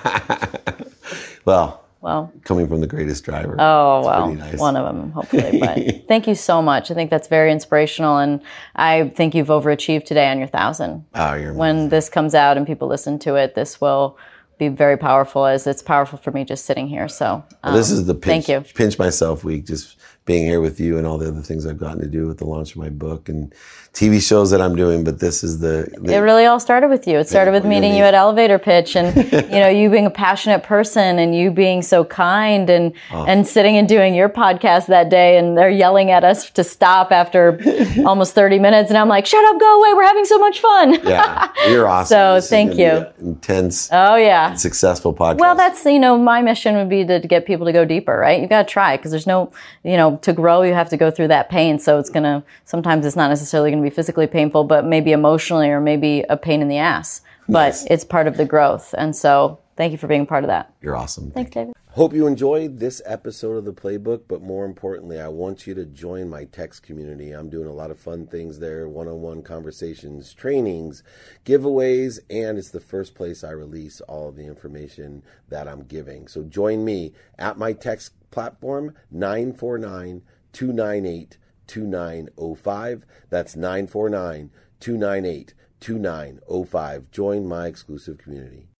well, Well, coming from the greatest driver. Oh, well, nice. One of them, hopefully. But thank you so much. I think that's very inspirational. And I think you've overachieved today on your thousand. Oh, you're amazing. When this comes out and people listen to it, this will be very powerful, as it's powerful for me just sitting here. So um, well, this is the pinch, thank you. pinch myself week. Just being here with you and all the other things I've gotten to do with the launch of my book and T V shows that I'm doing. But this is the, the it really all started with you. It started with meeting you at Elevator Pitch, and you know, you being a passionate person and you being so kind, and oh. and sitting and doing your podcast that day, and they're yelling at us to stop after almost thirty minutes, and I'm like, shut up, go away, we're having so much fun. Yeah, you're awesome. So this thank you. Intense. Oh yeah. Successful podcast. Well, that's, you know, my mission would be to, to get people to go deeper, right? You've got to try, because there's no, you know, to grow, you have to go through that pain. So it's going to, sometimes it's not necessarily going to be physically painful, but maybe emotionally, or maybe a pain in the ass. But nice. It's part of the growth. And so thank you for being part of that. You're awesome. Thanks, David. Hope you enjoyed this episode of The Playbook, but more importantly, I want you to join my text community. I'm doing a lot of fun things there, one-on-one conversations, trainings, giveaways, and it's the first place I release all of the information that I'm giving. So join me at my text platform, nine four nine, two nine eight, two nine zero five. That's nine four nine, two nine eight, two nine zero five. Join my exclusive community.